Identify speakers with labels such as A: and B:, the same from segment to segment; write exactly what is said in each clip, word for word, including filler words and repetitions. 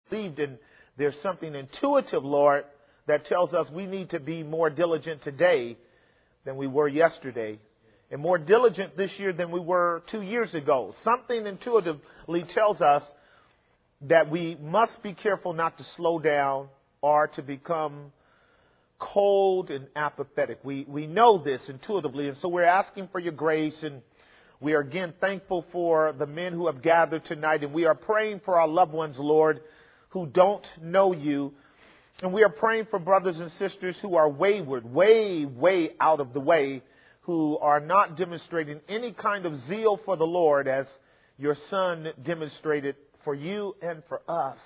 A: believed, and there's something intuitive, Lord, that tells us we need to be more diligent today than we were yesterday, and more diligent this year than we were two years ago. Something intuitively tells us that we must be careful not to slow down or to become cold and apathetic. We we know this intuitively, and so we're asking for your grace, and we are again thankful for the men who have gathered tonight, and we are praying for our loved ones, Lord, who don't know you, and we are praying for brothers and sisters who are wayward, way, way out of the way, who are not demonstrating any kind of zeal for the Lord as your Son demonstrated for you and for us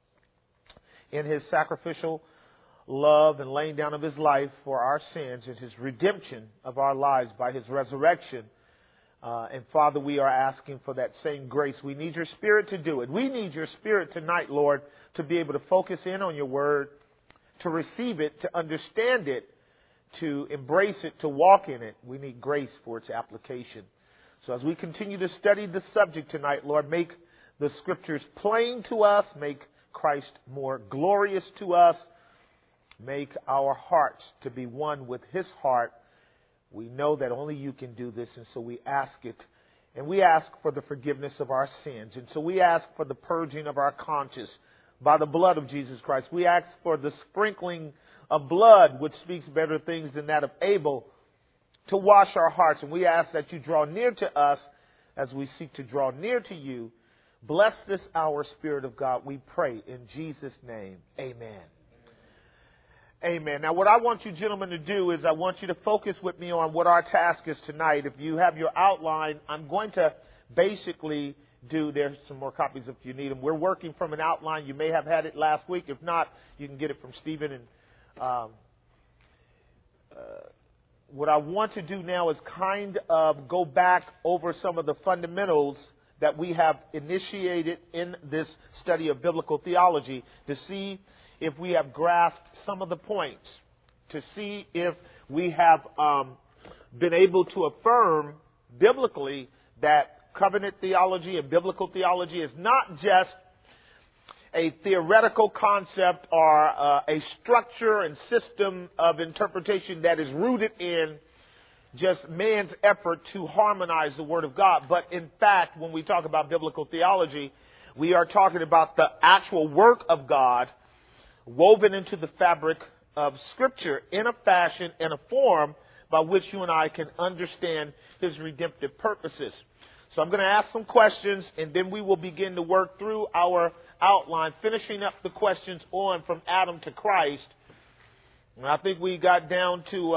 A: in his sacrificial love and laying down of his life for our sins and his redemption of our lives by his resurrection. Uh, and Father, we are asking for that same grace. We need your Spirit to do it. We need your Spirit tonight, Lord, to be able to focus in on your word, to receive it, to understand it, to embrace it, to walk in it. We need grace for its application. So as we continue to study the subject tonight, Lord, make the scriptures plain to us, make Christ more glorious to us, make our hearts to be one with his heart. We know that only you can do this, and so we ask it. And we ask for the forgiveness of our sins. And so we ask for the purging of our conscience by the blood of Jesus Christ. We ask for the sprinkling of blood, which speaks better things than that of Abel, to wash our hearts. And we ask that you draw near to us as we seek to draw near to you. Bless this hour, Spirit of God, we pray in Jesus' name. Amen. Amen. Now, what I want you gentlemen to do is I want you to focus with me on what our task is tonight. If you have your outline, I'm going to basically do, there's some more copies if you need them. We're working from an outline. You may have had it last week. If not, you can get it from Stephen. And um, uh, what I want to do now is kind of go back over some of the fundamentals that we have initiated in this study of biblical theology to see if we have grasped some of the points, to see if we have um, been able to affirm biblically that covenant theology and biblical theology is not just a theoretical concept or uh, a structure and system of interpretation that is rooted in just man's effort to harmonize the Word of God. But in fact, when we talk about biblical theology, we are talking about the actual work of God woven into the fabric of Scripture in a fashion and a form by which you and I can understand his redemptive purposes. So I'm going to ask some questions, and then we will begin to work through our outline, finishing up the questions on from Adam to Christ. And I think we got down to,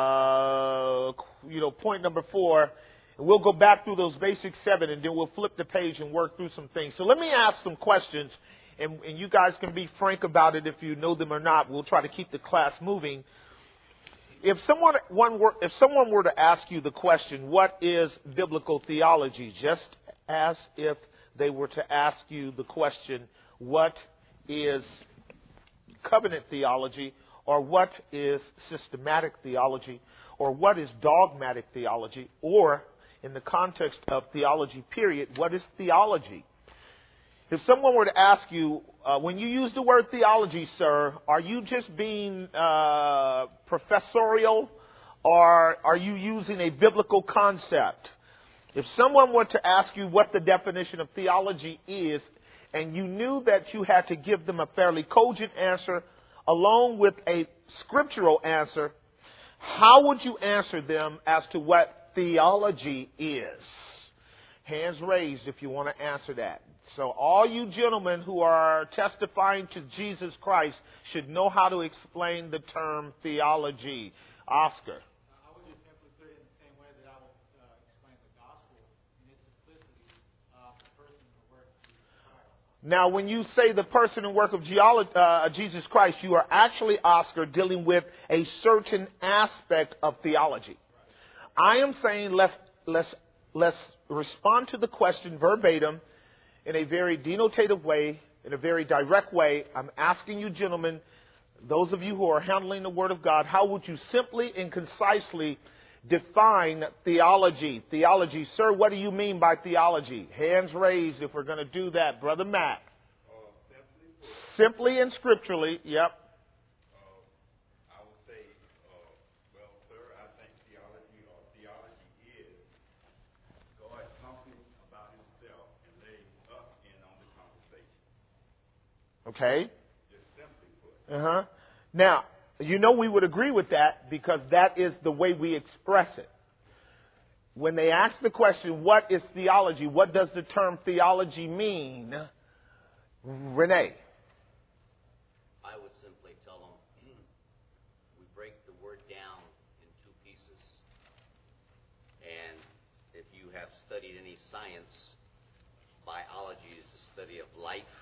A: uh, you know, point number four. And we'll go back through those basic seven, and then we'll flip the page and work through some things. So let me ask some questions. And, and you guys can be frank about it if you know them or not. We'll try to keep the class moving. If someone, one were, if someone were to ask you the question, what is biblical theology? Just as if they were to ask you the question, what is covenant theology? Or what is systematic theology? Or what is dogmatic theology? Or, in the context of theology, period, what is theology? If someone were to ask you, uh, when you use the word theology, sir, are you just being uh, professorial, or are you using a biblical concept? If someone were to ask you what the definition of theology is, and you knew that you had to give them a fairly cogent answer along with a scriptural answer, how would you answer them as to what theology is? Hands raised if you want to answer that. So all you gentlemen who are testifying to Jesus Christ should know how to explain the term theology. Oscar.
B: I would just simply put it in the same way that I would uh, explain the gospel in its simplicity of the person and the work of Jesus Christ.
A: Now, when you say the person and work of geolo- uh, Jesus Christ, you are actually, Oscar, dealing with a certain aspect of theology. Right. I am saying let's let's let's respond to the question verbatim in a very denotative way, in a very direct way. I'm asking you, gentlemen, those of you who are handling the Word of God, how would you simply and concisely define theology? Theology, sir, what do you mean by theology? Hands raised if we're going to do that. Brother Matt. simply and scripturally, yep.
C: Uh, I would say, uh, well, sir, I think theology or theology is God talking about himself and letting us in on the conversation.
A: Okay.
C: Just simply put.
A: Uh-huh. Now, you know we would agree with that because that is the way we express it. When they ask the question, what is theology? What does the term theology mean? Renee.
D: I would simply tell them we break the word down in two pieces. And if you have studied any science, biology is the study of life,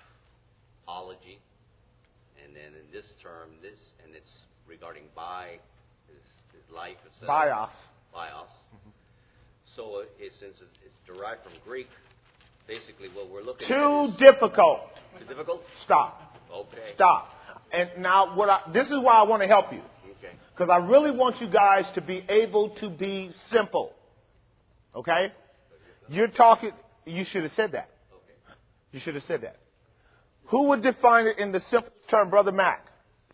D: ology. And then in this term, this, and it's regarding bi, is, is life, et cetera.
A: Bios.
D: Bios. Mm-hmm. So it, since it's derived from Greek, basically what we're looking
A: Too
D: at is...
A: Too difficult.
D: Too difficult?
A: Stop.
D: Okay.
A: Stop. And now, what I, this is why I want to help you.
D: Okay.
A: Because I really want you guys to be able to be simple. Okay? You're talking... You should have said that.
D: Okay.
A: You should have said that. Who would define it in the simple term, Brother Mac?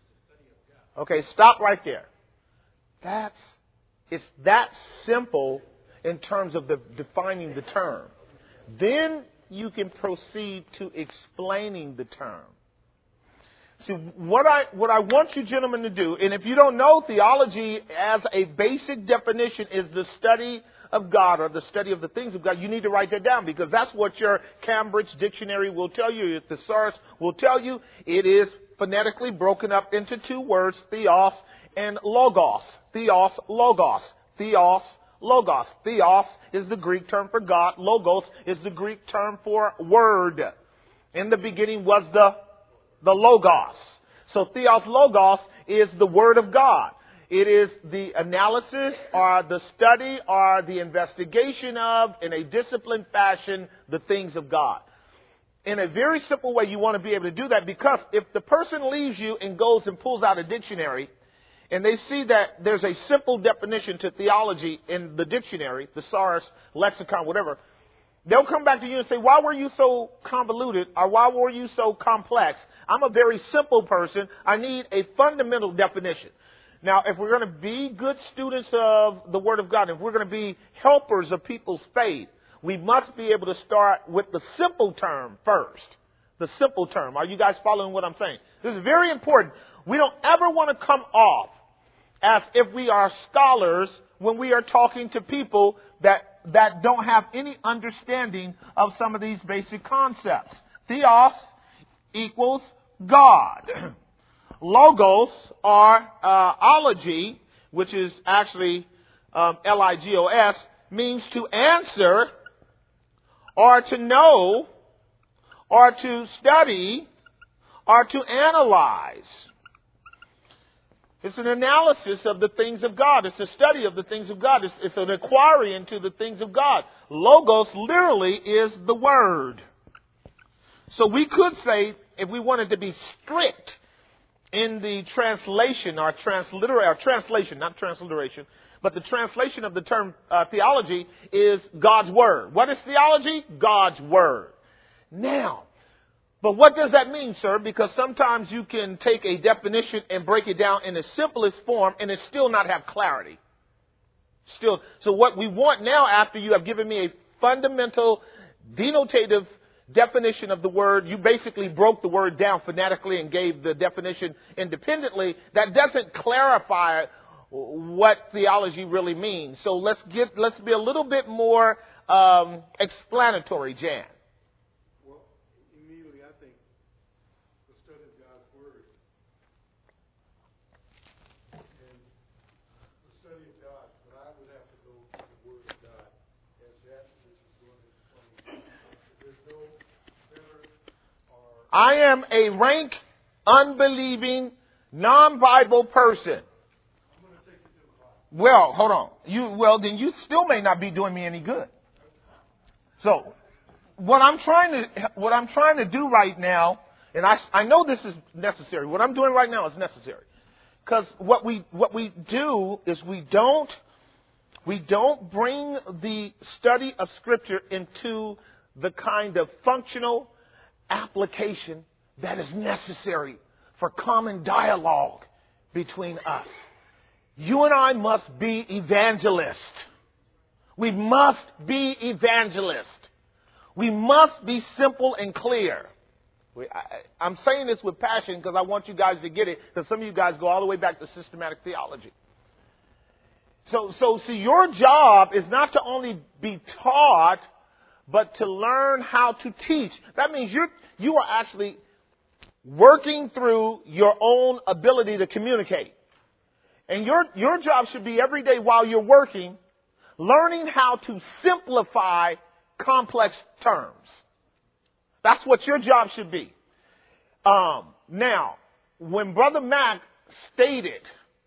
A: Okay, stop right there. That's... It's that simple in terms of the defining the term. Then you can proceed to explaining the term. See, what I, what I want you gentlemen to do, and if you don't know, theology as a basic definition is the study of God or the study of the things of God. You need to write that down because that's what your Cambridge dictionary will tell you. Your thesaurus will tell you. It is phonetically broken up into two words, theos and logos. Theos, logos. Theos, logos. Theos is the Greek term for God. Logos is the Greek term for word. In the beginning was the, the logos. So theos, logos is the word of God. It is the analysis or the study or the investigation of, in a disciplined fashion, the things of God. In a very simple way, you want to be able to do that because if the person leaves you and goes and pulls out a dictionary and they see that there's a simple definition to theology in the dictionary, thesaurus, lexicon, whatever, they'll come back to you and say, why were you so convoluted or why were you so complex? I'm a very simple person. I need a fundamental definition. Now, if we're going to be good students of the Word of God, if we're going to be helpers of people's faith, we must be able to start with the simple term first. The simple term. Are you guys following what I'm saying? This is very important. We don't ever want to come off as if we are scholars when we are talking to people that, that don't have any understanding of some of these basic concepts. Theos equals God. Logos or uh, ology, which is actually um, L I G O S, means to answer or to know or to study or to analyze. It's an analysis of the things of God. It's a study of the things of God. It's, it's an inquiry into the things of God. Logos literally is the word. So we could say, if we wanted to be strict in the translation or transliteration, or translation, not transliteration, but the translation of the term uh, theology is God's Word. What is theology? God's Word. Now, but what does that mean, sir? Because sometimes you can take a definition and break it down in the simplest form and it still not have clarity. Still, so what we want now, after you have given me a fundamental denotative definition of the word, you basically broke the word down phonetically and gave the definition independently. That doesn't clarify what theology really means. So let's get let's be a little bit more um, explanatory, Jan.
E: Well, immediately I think the study of God's Word and the study of God, but I would have to go to the Word of God as that which is going to explain. There's no better or...
A: I am a rank, unbelieving, non-Bible person.
E: I'm going to take you to the Bible.
A: Well, hold on. You well, then you still may not be doing me any good. So, what I'm trying to what I'm trying to do right now, and I, I know this is necessary. What I'm doing right now is necessary, because what we what we do is we don't we don't bring the study of Scripture into the kind of functional application that is necessary for common dialogue between us. You and I must be evangelists. We must be evangelists. We must be simple and clear. We, I, I'm saying this with passion because I want you guys to get it, because some of you guys go all the way back to systematic theology. So, so see, your job is not to only be taught, but to learn how to teach. That means you're, you are actually working through your own ability to communicate. And your, your job should be every day while you're working, learning how to simplify complex terms. That's what your job should be. Um, now, when Brother Mac stated,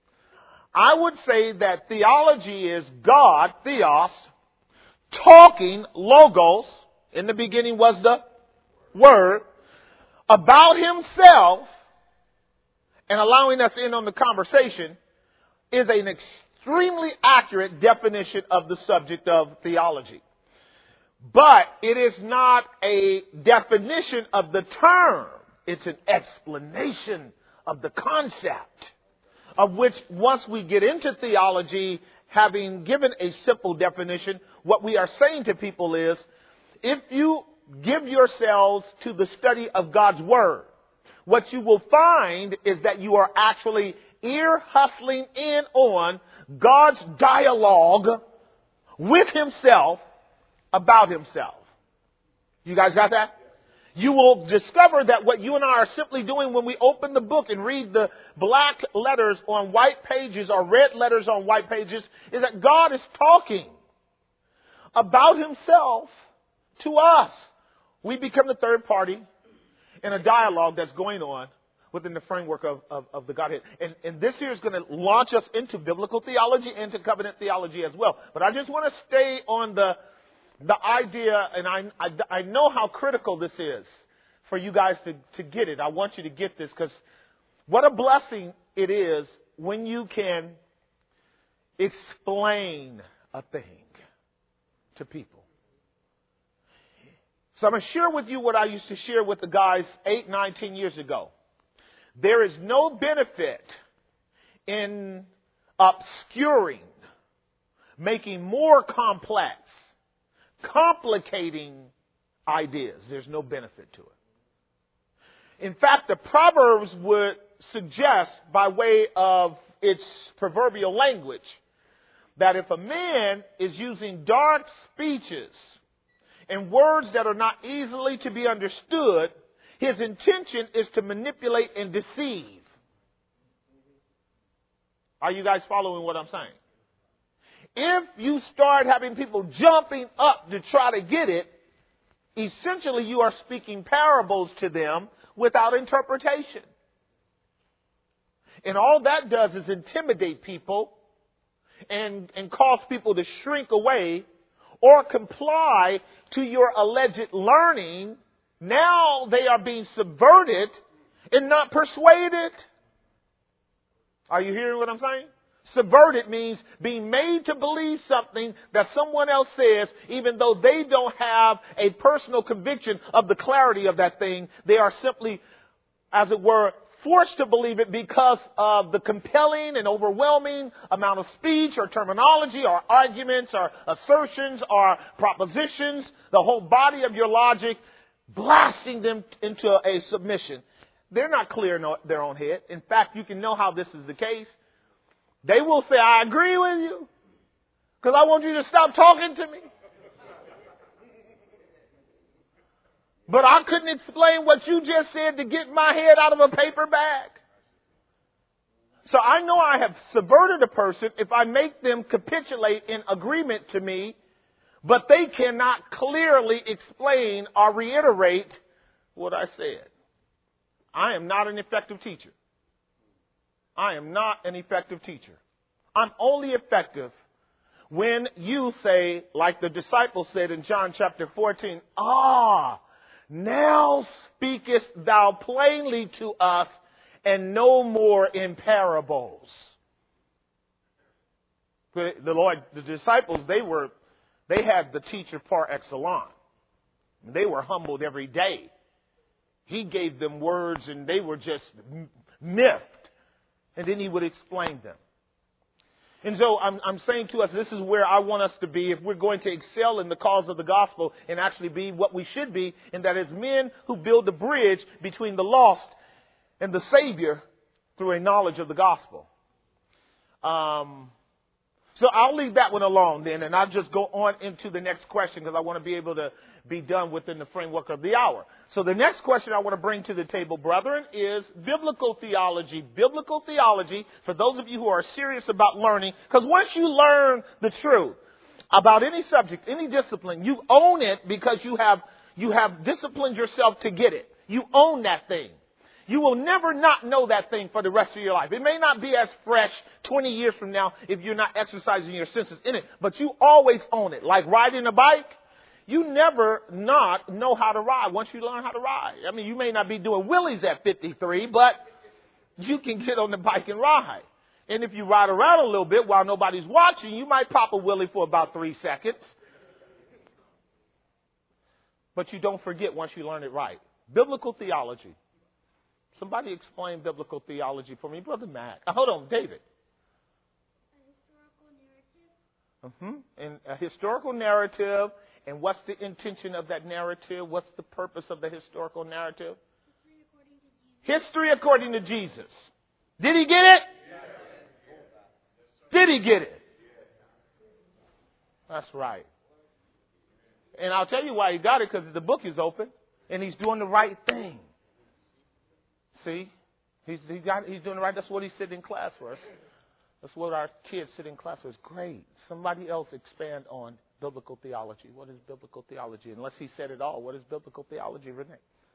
A: I would say that theology is God, theos, talking, logos, in the beginning was the Word, about Himself, and allowing us in on the conversation, is an extremely accurate definition of the subject of theology. But it is not a definition of the term. It's an explanation of the concept, of which once we get into theology, having given a simple definition, what we are saying to people is, if you give yourselves to the study of God's Word, what you will find is that you are actually ear hustling in on God's dialogue with Himself about Himself. You guys got that? You will discover that what you and I are simply doing when we open the book and read the black letters on white pages or red letters on white pages is that God is talking about Himself to us. We become the third party in a dialogue that's going on within the framework of, of, of the Godhead. And, and this here is going to launch us into biblical theology and to covenant theology as well. But I just want to stay on the the idea, and I, I, I know how critical this is for you guys to, to get it. I want you to get this, because what a blessing it is when you can explain a thing to people. So I'm going to share with you what I used to share with the guys eight, nine, ten years ago. There is no benefit in obscuring, making more complex, complicating ideas. There's no benefit to it. In fact, the Proverbs would suggest, by way of its proverbial language, that if a man is using dark speeches and words that are not easily to be understood, his intention is to manipulate and deceive. Are you guys following what I'm saying? If you start having people jumping up to try to get it, essentially you are speaking parables to them without interpretation. And all that does is intimidate people and, and cause people to shrink away or comply to your alleged learning. Now they are being subverted and not persuaded. Are you hearing what I'm saying? Subverted means being made to believe something that someone else says, even though they don't have a personal conviction of the clarity of that thing. They are simply, as it were, forced to believe it because of the compelling and overwhelming amount of speech or terminology or arguments or assertions or propositions, the whole body of your logic, blasting them into a submission. They're not clear in their own head. In fact, you can know how this is the case. They will say, I agree with you, because I want you to stop talking to me. But I couldn't explain what you just said to get my head out of a paper bag. So I know I have subverted a person if I make them capitulate in agreement to me, but they cannot clearly explain or reiterate what I said. I am not an effective teacher. I am not an effective teacher. I'm only effective when you say, like the disciples said in John chapter fourteen, ah, now speakest thou plainly to us and no more in parables. The Lord, the disciples, they were, they had the teacher par excellence. They were humbled every day. He gave them words and they were just miffed. And then he would explain them. And so I'm, I'm saying to us, this is where I want us to be if we're going to excel in the cause of the gospel and actually be what we should be, and that is men who build a bridge between the lost and the Savior through a knowledge of the gospel. Um, so I'll leave that one alone then, and I'll just go on into the next question because I want to be able to be done within the framework of the hour. So the next question I want to bring to the table, brethren, is biblical theology. Biblical theology, for those of you who are serious about learning, because once you learn the truth about any subject, any discipline, you own it because you have, you have disciplined yourself to get it. You own that thing. You will never not know that thing for the rest of your life. It may not be as fresh twenty years from now if you're not exercising your senses in it, but you always own it. Like riding a bike, you never not know how to ride once you learn how to ride. I mean, you may not be doing wheelies at fifty-three, but you can get on the bike and ride. And if you ride around a little bit while nobody's watching, you might pop a wheelie for about three seconds. But you don't forget once you learn it right. Biblical theology. Somebody explain biblical theology for me. Brother Matt. Uh, hold on, David.
F: A historical narrative.
A: Mm-hmm. And a historical narrative. And what's the intention of that narrative? What's the purpose of the historical narrative?
F: History according to Jesus.
A: History according to Jesus. Did he get it? Did he get it? That's right. And I'll tell you why he got it, because the book is open and he's doing the right thing. See, he's he got he's doing it right. That's what he said in class for us. That's what our kids sit in class for. It's great. Somebody else expand on biblical theology. What is biblical theology? Unless he said it all, what is biblical theology, Renee?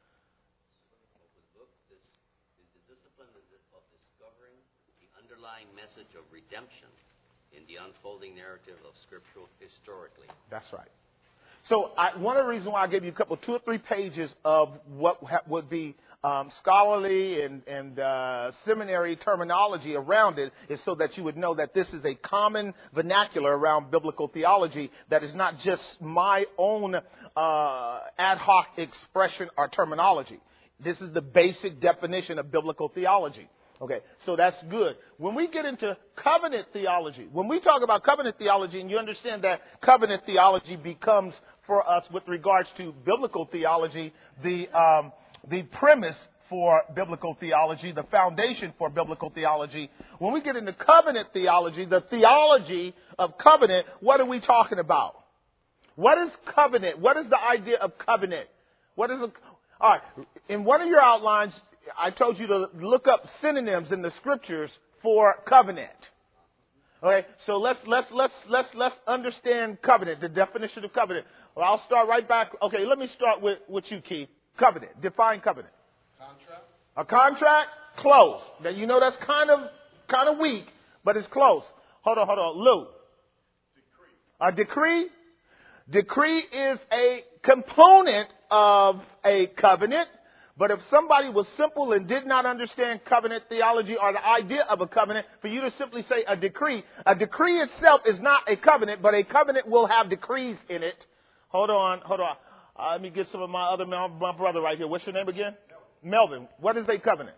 D: The book is the discipline of discovering the underlying message of redemption in the unfolding narrative of Scripture historically.
A: That's right. So I, one of the reasons why I gave you a couple, two or three pages of what ha, would be um, scholarly and, and uh, seminary terminology around it is so that you would know that this is a common vernacular around biblical theology that is not just my own uh, ad hoc expression or terminology. This is the basic definition of biblical theology. Okay, so that's good. When we get into covenant theology, when we talk about covenant theology, and you understand that covenant theology becomes for us with regards to biblical theology, the um, the premise for biblical theology, the foundation for biblical theology. When we get into covenant theology, the theology of covenant, what are we talking about? What is covenant? What is the idea of covenant? What is a, all right, in one of your outlines, I told you to look up synonyms in the scriptures for covenant. Okay, so let's let's let's let's let's understand covenant, the definition of covenant. Well, I'll start right back. Okay, let me start with, with you, Keith. Covenant. Define covenant.
E: Contract?
A: A contract, close. Now you know that's kind of kind of weak, but it's close. Hold on, hold on. Lou.
E: Decree.
A: A decree. Decree is a component of a covenant. But if somebody was simple and did not understand covenant theology or the idea of a covenant, for you to simply say a decree, a decree itself is not a covenant, but a covenant will have decrees in it. Hold on, hold on. Uh, let me get some of my other, my, my brother right here. What's your name again? Melvin. Melvin. What is a covenant?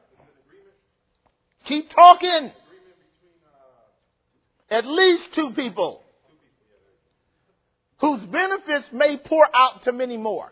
A: Keep talking.
E: Agreement between, uh,
A: At least two people whose benefits may pour out to many more.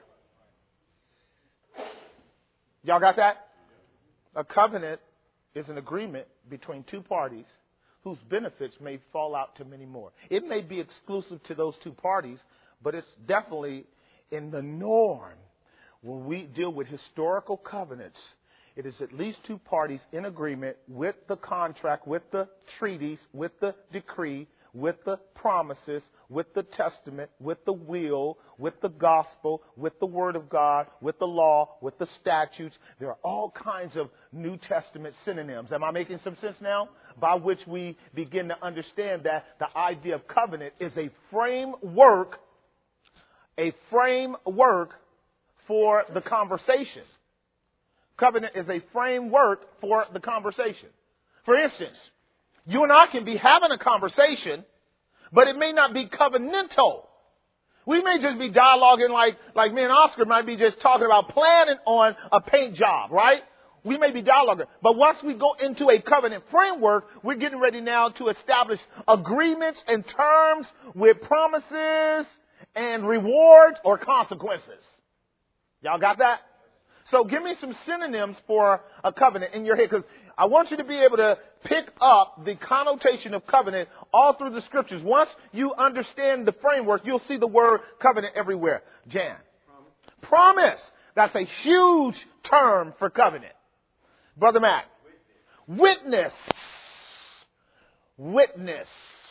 A: Y'all got that? A covenant is an agreement between two parties whose benefits may fall out to many more. It may be exclusive to those two parties, but it's definitely in the norm. When we deal with historical covenants, it is at least two parties in agreement with the contract, with the treaties, with the decree, with the promises, with the testament, with the will, with the gospel, with the word of God, with the law, with the statutes. There are all kinds of New Testament synonyms. Am I making some sense now? By which we begin to understand that the idea of covenant is a framework, a framework for the conversation. Covenant is a framework for the conversation. For instance, you and I can be having a conversation, but it may not be covenantal. We may just be dialoguing like, like me and Oscar might be just talking about planning on a paint job, right? We may be dialoguing. But once we go into a covenant framework, we're getting ready now to establish agreements and terms with promises and rewards or consequences. Y'all got that? So give me some synonyms for a covenant in your head, because I want you to be able to pick up the connotation of covenant all through the scriptures. Once you understand the framework, you'll see the word covenant everywhere. Jan. Promise. Promise. That's a huge term for covenant. Brother Mac. Witness. Witness.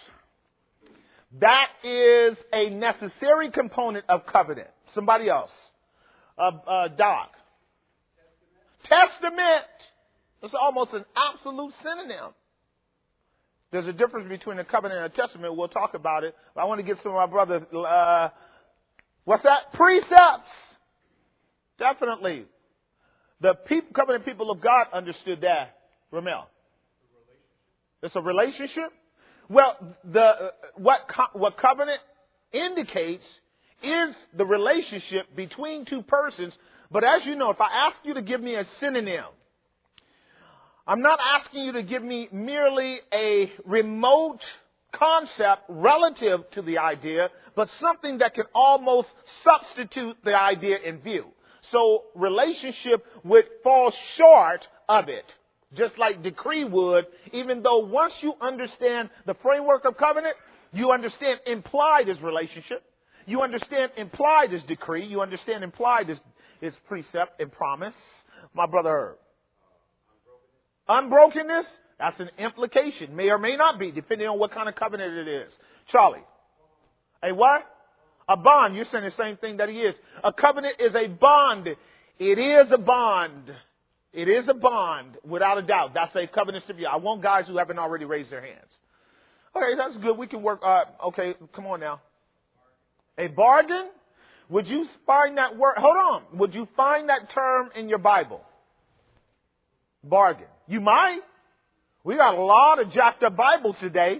A: That is a necessary component of covenant. Somebody else. Uh, uh, Doc. Testament. It's almost an absolute synonym. There's a difference between a covenant and a testament. We'll talk about it. But I want to get some of my brothers. Uh, what's that? Precepts. Definitely. The people, covenant people of God understood that. Ramel. It's a relationship. Well, the uh, what co- what covenant indicates is the relationship between two persons. But as you know, if I ask you to give me a synonym, I'm not asking you to give me merely a remote concept relative to the idea, but something that can almost substitute the idea in view. So relationship would fall short of it, just like decree would, even though once you understand the framework of covenant, you understand implied is relationship. You understand implied is decree. You understand implied is, is precept and promise. My brother Herb. Unbrokenness, that's an implication. May or may not be, depending on what kind of covenant it is. Charlie. A what? A bond. You're saying the same thing that he is. A covenant is a bond. It is a bond. It is a bond, without a doubt. That's a covenant to be. I want guys who haven't already raised their hands. Okay, that's good. We can work. Uh, okay, come on now. A bargain? Would you find that word? Hold on. Would you find that term in your Bible? Bargain. You might. We got a lot of jacked up Bibles today.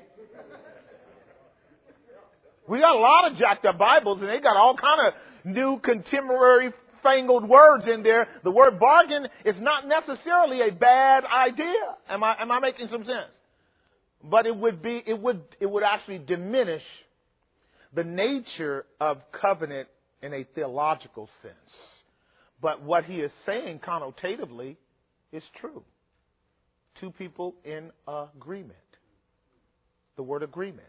A: We got a lot of jacked up Bibles, and they got all kind of new contemporary fangled words in there. The word bargain is not necessarily a bad idea. Am I am I making some sense? But it would be it would it would actually diminish the nature of covenant in a theological sense. But what he is saying connotatively is true. Two people in agreement. The word agreement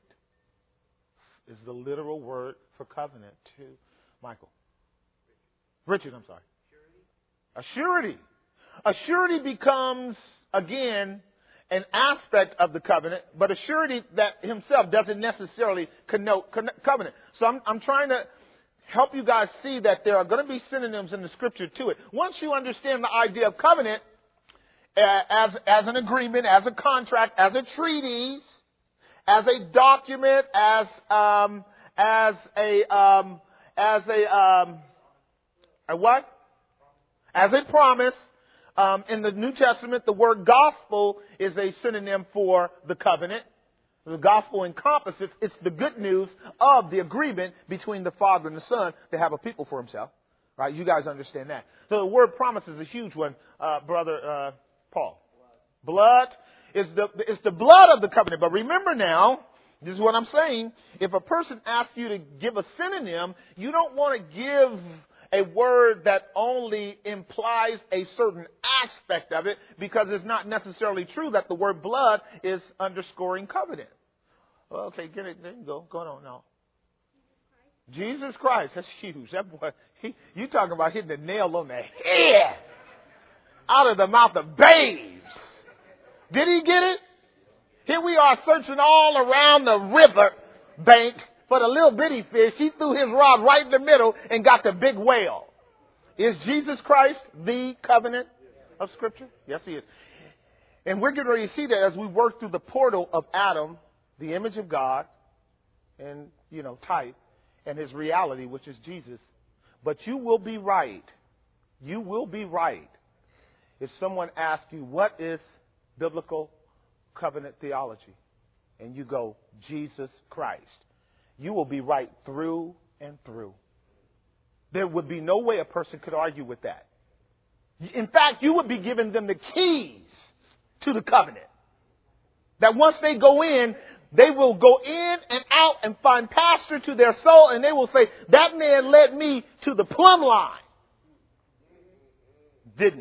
A: is the literal word for covenant to Michael. Richard, I'm sorry. A surety. A surety becomes, again, an aspect of the covenant, but a surety that himself doesn't necessarily connote covenant. So I'm, I'm trying to help you guys see that there are going to be synonyms in the scripture to it. Once you understand the idea of covenant uh, as, as an agreement, as a contract, as a treaty, as a document, as um, as a um, as a um, a what? As a promise. Um, in the New Testament, the word gospel is a synonym for the covenant. The gospel encompasses, it's the good news of the agreement between the Father and the Son to have a people for himself. Right? You guys understand that. So the word promise is a huge one, uh, brother uh, Paul. Blood. Is the, it's the blood of the covenant. But remember now, this is what I'm saying. If a person asks you to give a synonym, you don't want to give a word that only implies a certain aspect of it, because it's not necessarily true that the word blood is underscoring covenant. Well, okay, get it. There you go. Go on now. Jesus Christ. That's huge. That boy, he, you talking about hitting the nail on the head out of the mouth of babes. Did he get it? Here we are searching all around the river bank for the little bitty fish. He threw his rod right in the middle and got the big whale. Is Jesus Christ the covenant of Scripture? Yes, he is. And we're getting ready to see that as we work through the portal of Adam, the image of God, and, you know, type, and his reality, which is Jesus. But you will be right. You will be right if someone asks you, what is biblical covenant theology? And you go, Jesus Christ. You will be right through and through. There would be no way a person could argue with that. In fact, you would be giving them the keys to the covenant. That once they go in, they will go in and out and find pasture to their soul, and they will say, that man led me to the plumb line. Didn't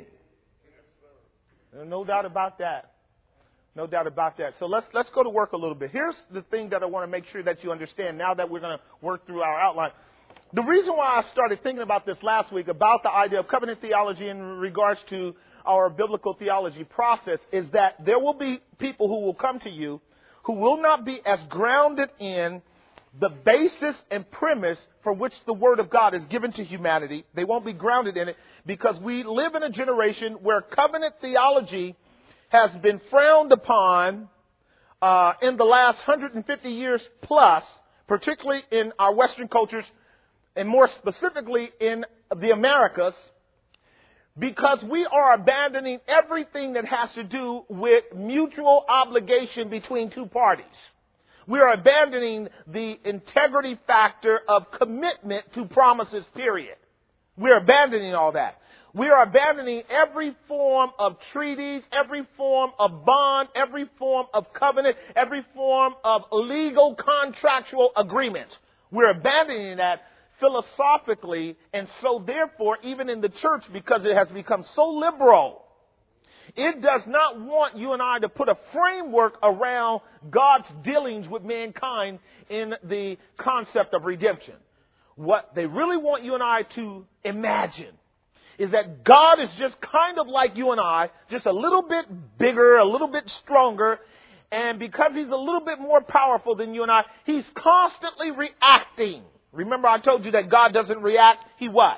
A: he? No doubt about that. No doubt about that. So let's let's go to work a little bit. Here's the thing that I want to make sure that you understand now that we're going to work through our outline. The reason why I started thinking about this last week, about the idea of covenant theology in regards to our biblical theology process, is that there will be people who will come to you who will not be as grounded in the basis and premise for which the Word of God is given to humanity. They won't be grounded in it because we live in a generation where covenant theology has been frowned upon uh, in the last one hundred fifty years plus, particularly in our Western cultures, and more specifically in the Americas, because we are abandoning everything that has to do with mutual obligation between two parties. We are abandoning the integrity factor of commitment to promises, period. We are abandoning all that. We are abandoning every form of treaties, every form of bond, every form of covenant, every form of legal contractual agreement. We're abandoning that philosophically, and so therefore, even in the church, because it has become so liberal, it does not want you and I to put a framework around God's dealings with mankind in the concept of redemption. What they really want you and I to imagine is that God is just kind of like you and I, just a little bit bigger, a little bit stronger, and because he's a little bit more powerful than you and I, he's constantly reacting. Remember I told you that God doesn't react, he what?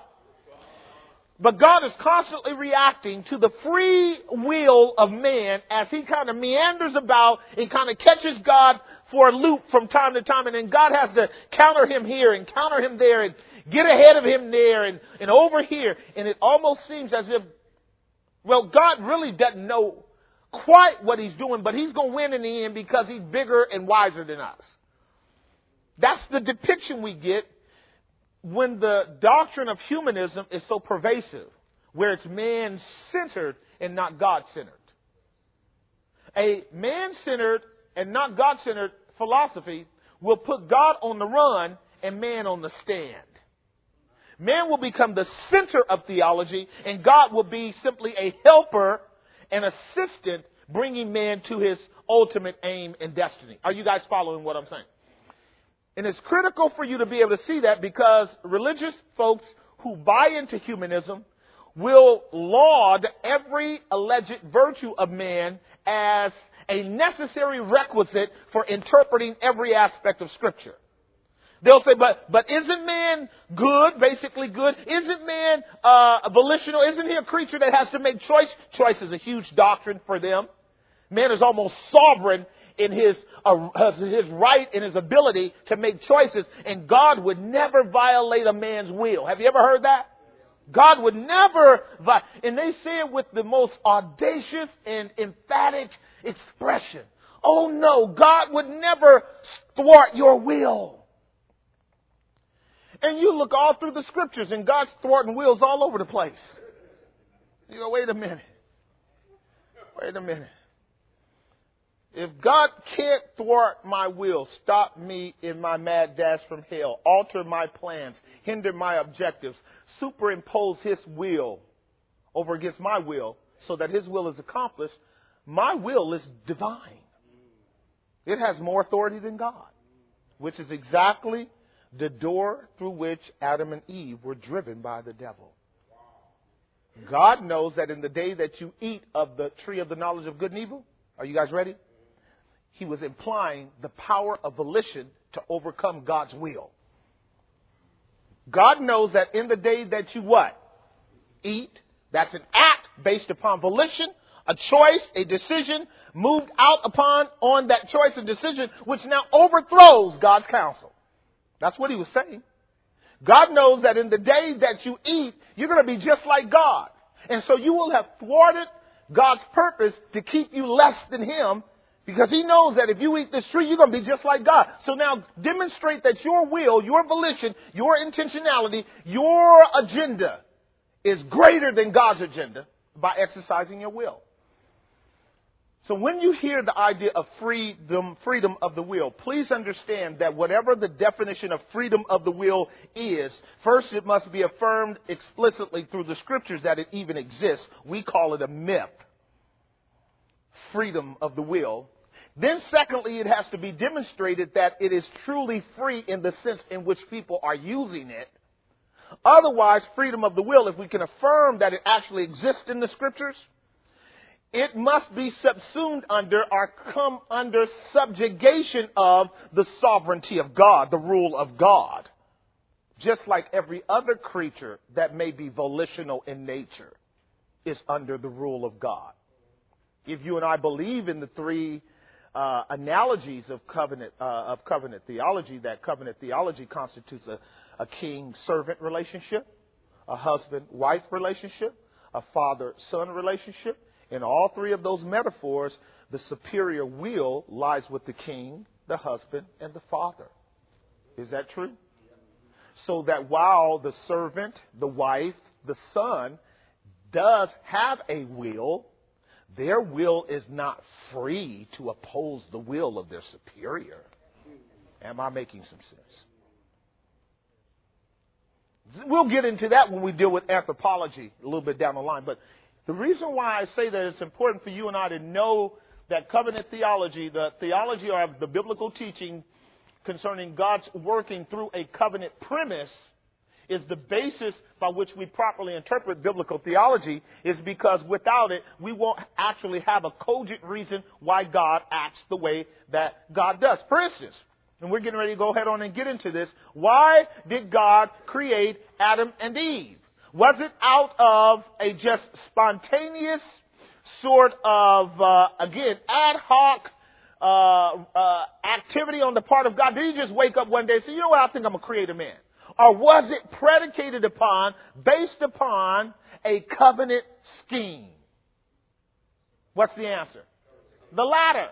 A: But God is constantly reacting to the free will of man as he kind of meanders about and kind of catches God for a loop from time to time. And then God has to counter him here and counter him there and get ahead of him there and, and over here. And it almost seems as if, well, God really doesn't know quite what he's doing, but he's going to win in the end because he's bigger and wiser than us. That's the depiction we get when the doctrine of humanism is so pervasive, where it's man-centered and not God-centered. A man-centered and not God-centered philosophy will put God on the run and man on the stand. Man will become the center of theology, and God will be simply a helper and assistant bringing man to his ultimate aim and destiny. Are you guys following what I'm saying? And it's critical for you to be able to see that, because religious folks who buy into humanism will laud every alleged virtue of man as a necessary requisite for interpreting every aspect of Scripture. They'll say, but but isn't man good, basically good? Isn't man uh, volitional? Isn't he a creature that has to make choice? Choice is a huge doctrine for them. Man is almost sovereign in his uh, his right and his ability to make choices, and God would never violate a man's will. Have you ever heard that? God would never, vi- and they say it with the most audacious and emphatic expression. Oh no, God would never thwart your will. And you look all through the Scriptures, and God's thwarting wills all over the place. You go, wait a minute. Wait a minute. If God can't thwart my will, stop me in my mad dash from hell, alter my plans, hinder my objectives, superimpose his will over against my will so that his will is accomplished, my will is divine. It has more authority than God, which is exactly the door through which Adam and Eve were driven by the devil. God knows that in the day that you eat of the tree of the knowledge of good and evil, are you guys ready? He was implying the power of volition to overcome God's will. God knows that in the day that you what? Eat. That's an act based upon volition, a choice, a decision moved out upon on that choice and decision, which now overthrows God's counsel. That's what he was saying. God knows that in the day that you eat, you're going to be just like God. And so you will have thwarted God's purpose to keep you less than him, Because he knows that if you eat this tree, you're going to be just like God. So now demonstrate that your will, your volition, your intentionality, your agenda is greater than God's agenda by exercising your will. So when you hear the idea of freedom, freedom of the will, please understand that whatever the definition of freedom of the will is, first it must be affirmed explicitly through the scriptures that it even exists. We call it a myth. Freedom of the will. Then secondly, it has to be demonstrated that it is truly free in the sense in which people are using it. Otherwise, freedom of the will, if we can affirm that it actually exists in the scriptures, it must be subsumed under or come under subjugation of the sovereignty of God, the rule of God. Just like every other creature that may be volitional in nature is under the rule of God. If you and I believe in the three uh, analogies of covenant uh, of covenant theology, that covenant theology constitutes a, a king-servant relationship, a husband-wife relationship, a father-son relationship. In all three of those metaphors, the superior will lies with the king, the husband, and the father. Is that true? So that while the servant, the wife, the son does have a will, their will is not free to oppose the will of their superior. Am I making some sense? We'll get into that when we deal with anthropology a little bit down the line. But the reason why I say that it's important for you and I to know that covenant theology, the theology of the biblical teaching concerning God's working through a covenant premise, is the basis by which we properly interpret biblical theology, is because without it, we won't actually have a cogent reason why God acts the way that God does. For instance, and we're getting ready to go ahead on and get into this, why did God create Adam and Eve? Was it out of a just spontaneous sort of, uh, again, ad hoc uh, uh, activity on the part of God? Did he just wake up one day and say, you know what, I think I'm going to create a man? Or was it predicated upon, based upon a covenant scheme? What's the answer? The latter.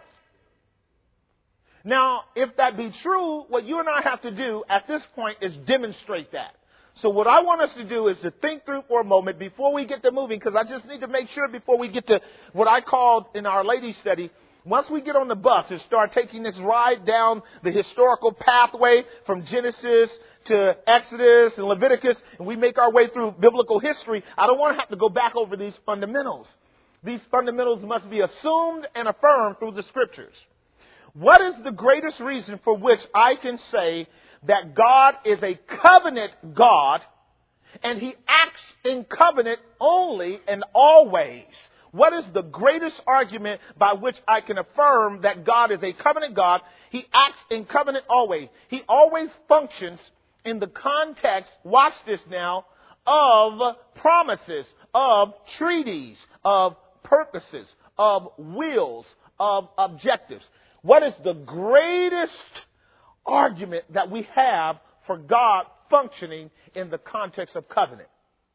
A: Now, if that be true, what you and I have to do at this point is demonstrate that. So what I want us to do is to think through for a moment before we get to moving, because I just need to make sure before we get to what I called in our ladies' study, once we get on the bus and start taking this ride down the historical pathway from Genesis to Exodus and Leviticus, and we make our way through biblical history, I don't want to have to go back over these fundamentals. These fundamentals must be assumed and affirmed through the scriptures. What is the greatest reason for which I can say that God is a covenant God, and he acts in covenant only and always? What is the greatest argument by which I can affirm that God is a covenant God? He acts in covenant always. He always functions in the context, watch this now, of promises, of treaties, of purposes, of wills, of objectives. What is the greatest argument that we have for God functioning in the context of covenant?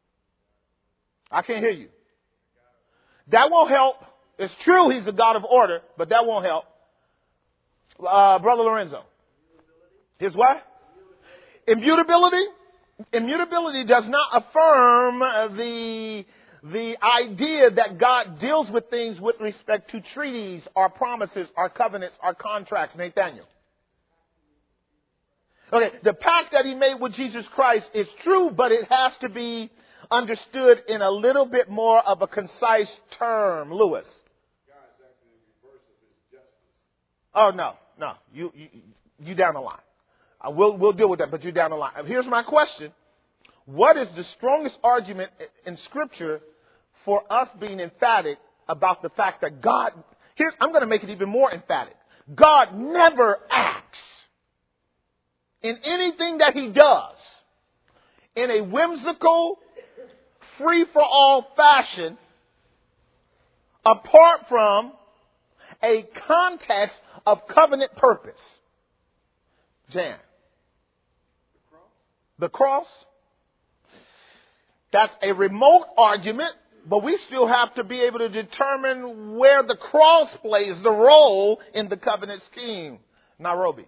A: I can't hear you. That won't help. It's true he's a God of order, but that won't help. Uh, Brother Lorenzo. His what? Immutability. Immutability does not affirm the, the idea that God deals with things with respect to treaties or promises or covenants or contracts. Nathaniel. Okay, the pact that he made with Jesus Christ is true, but it has to be understood in a little bit more of a concise term. Lewis. Oh, no, no. You, you, you down the line. I will, we'll deal with that, but you're down the line. Here's my question. What is the strongest argument in Scripture for us being emphatic about the fact that God, here, I'm going to make it even more emphatic. God never acts in anything that he does in a whimsical, free-for-all fashion apart from a context of covenant purpose. Jan. The cross. That's a remote argument, But we still have to be able to determine where the cross plays the role in the covenant scheme. Nairobi.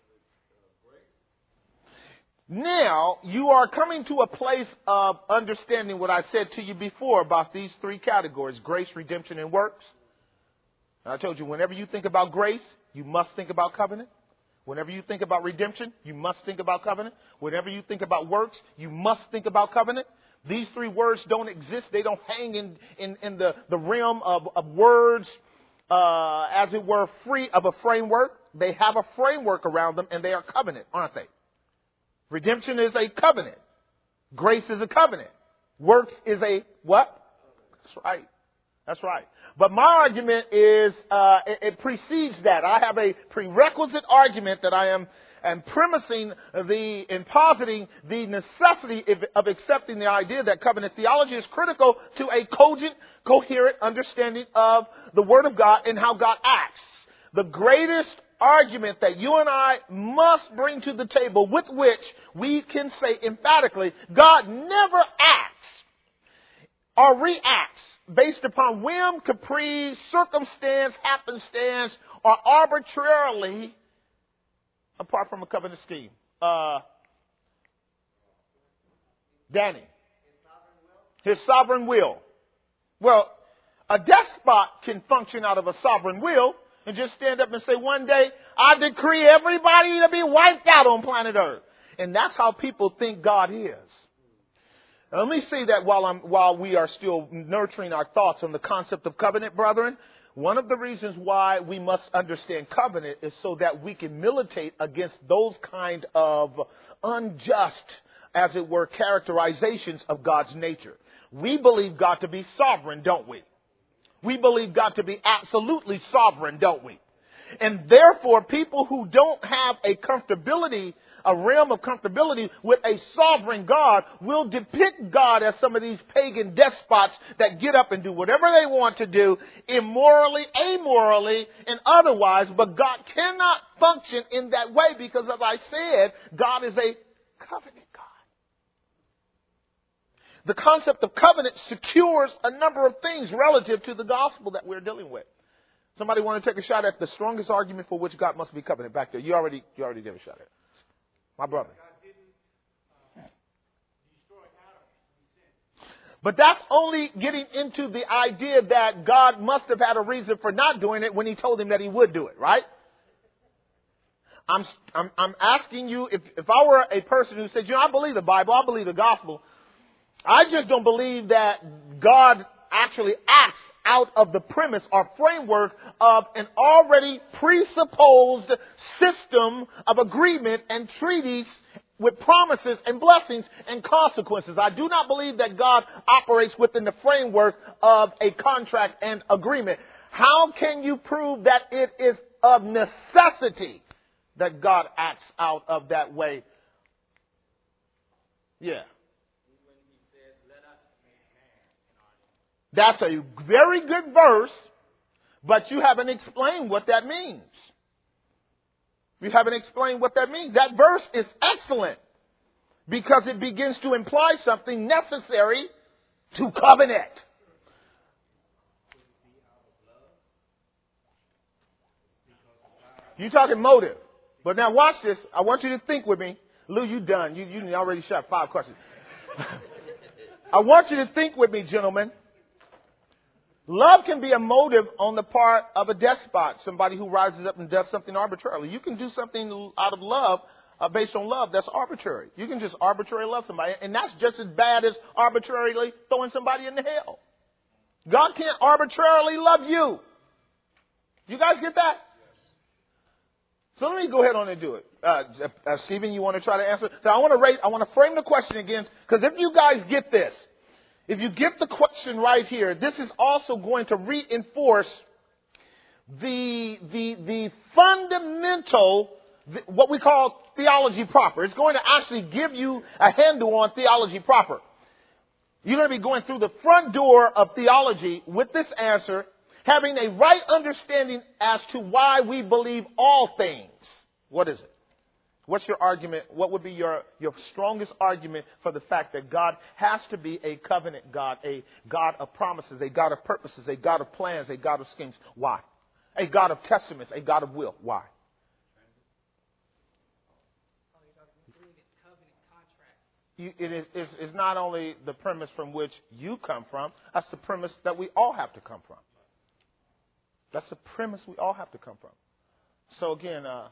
A: Now, you are coming to a place of understanding what I said to you before about these three categories: grace, redemption, and works. And I told you, whenever you think about grace, you must think about covenant. Whenever you think about redemption, you must think about covenant. Whenever you think about works, you must think about covenant. These three words don't exist. They don't hang in, in, in the, the realm of, of words, uh, as it were, free of a framework. They have a framework around them, and they are covenant, aren't they? Redemption is a covenant. Grace is a covenant. Works is a what? That's right. That's right. But my argument is, uh, it, it precedes that. I have a prerequisite argument that I am, am premising the, and positing the necessity of, of accepting the idea that covenant theology is critical to a cogent, coherent understanding of the Word of God and how God acts. The greatest argument that you and I must bring to the table, with which we can say emphatically, God never acts or reacts based upon whim, caprice, circumstance, happenstance, or arbitrarily, apart from a covenant scheme. Uh, Danny. His sovereign will. Well, a despot can function out of a sovereign will and just stand up and say, one day, I decree everybody to be wiped out on planet Earth. And that's how people think God is. Now, let me say that while I'm, while we are still nurturing our thoughts on the concept of covenant, brethren, one of the reasons why we must understand covenant is so that we can militate against those kind of unjust, as it were, characterizations of God's nature. We believe God to be sovereign, don't we? We believe God to be absolutely sovereign, don't we? And therefore, people who don't have a comfortability, a realm of comfortability with a sovereign God will depict God as some of these pagan despots that get up and do whatever they want to do, immorally, amorally, and otherwise. But God cannot function in that way because, as I said, God is a covenant God. The concept of covenant secures a number of things relative to the gospel that we're dealing with. Somebody want to take a shot at the strongest argument for which God must be covenant? Back there. You already, you already gave a shot at it. My brother. But that's only getting into the idea that God must have had a reason for not doing it when he told him that he would do it, right? I'm, I'm, I'm asking you, if, if I were a person who said, you know, I believe the Bible, I believe the gospel, I just don't believe that God actually acts out of the premise or framework of an already presupposed system of agreement and treaties with promises and blessings and consequences. I do not believe that God operates within the framework of a contract and agreement. How can you prove that it is of necessity that God acts out of that way? Yeah. That's a very good verse, but you haven't explained what that means. You haven't explained what that means. That verse is excellent because it begins to imply something necessary to covenant. You're talking motive. But now watch this. I want you to think with me. Lou, you done. You, you already shot five questions. I want you to think with me, gentlemen. Love can be a motive on the part of a despot, somebody who rises up and does something arbitrarily. You can do something out of love, uh, based on love, that's arbitrary. You can just arbitrarily love somebody, and that's just as bad as arbitrarily throwing somebody into hell. God can't arbitrarily love you. You guys get that? Yes. So let me go ahead on and do it. Uh, uh, Stephen, you want to try to answer? So I want to rate, I want to frame the question again, because if you guys get this, if you get the question right here, this is also going to reinforce the, the, the fundamental, what we call theology proper. It's going to actually give you a handle on theology proper. You're going to be going through the front door of theology with this answer, having a right understanding as to why we believe all things. What is it? What's your argument? What would be your, your strongest argument for the fact that God has to be a covenant God, a God of promises, a God of purposes, a God of plans, a God of schemes? Why? A God of testaments, a God of will. Why? You, it is it's, it's not only the premise from which you come from, that's the premise that we all have to come from. That's the premise we all have to come from. So again, uh,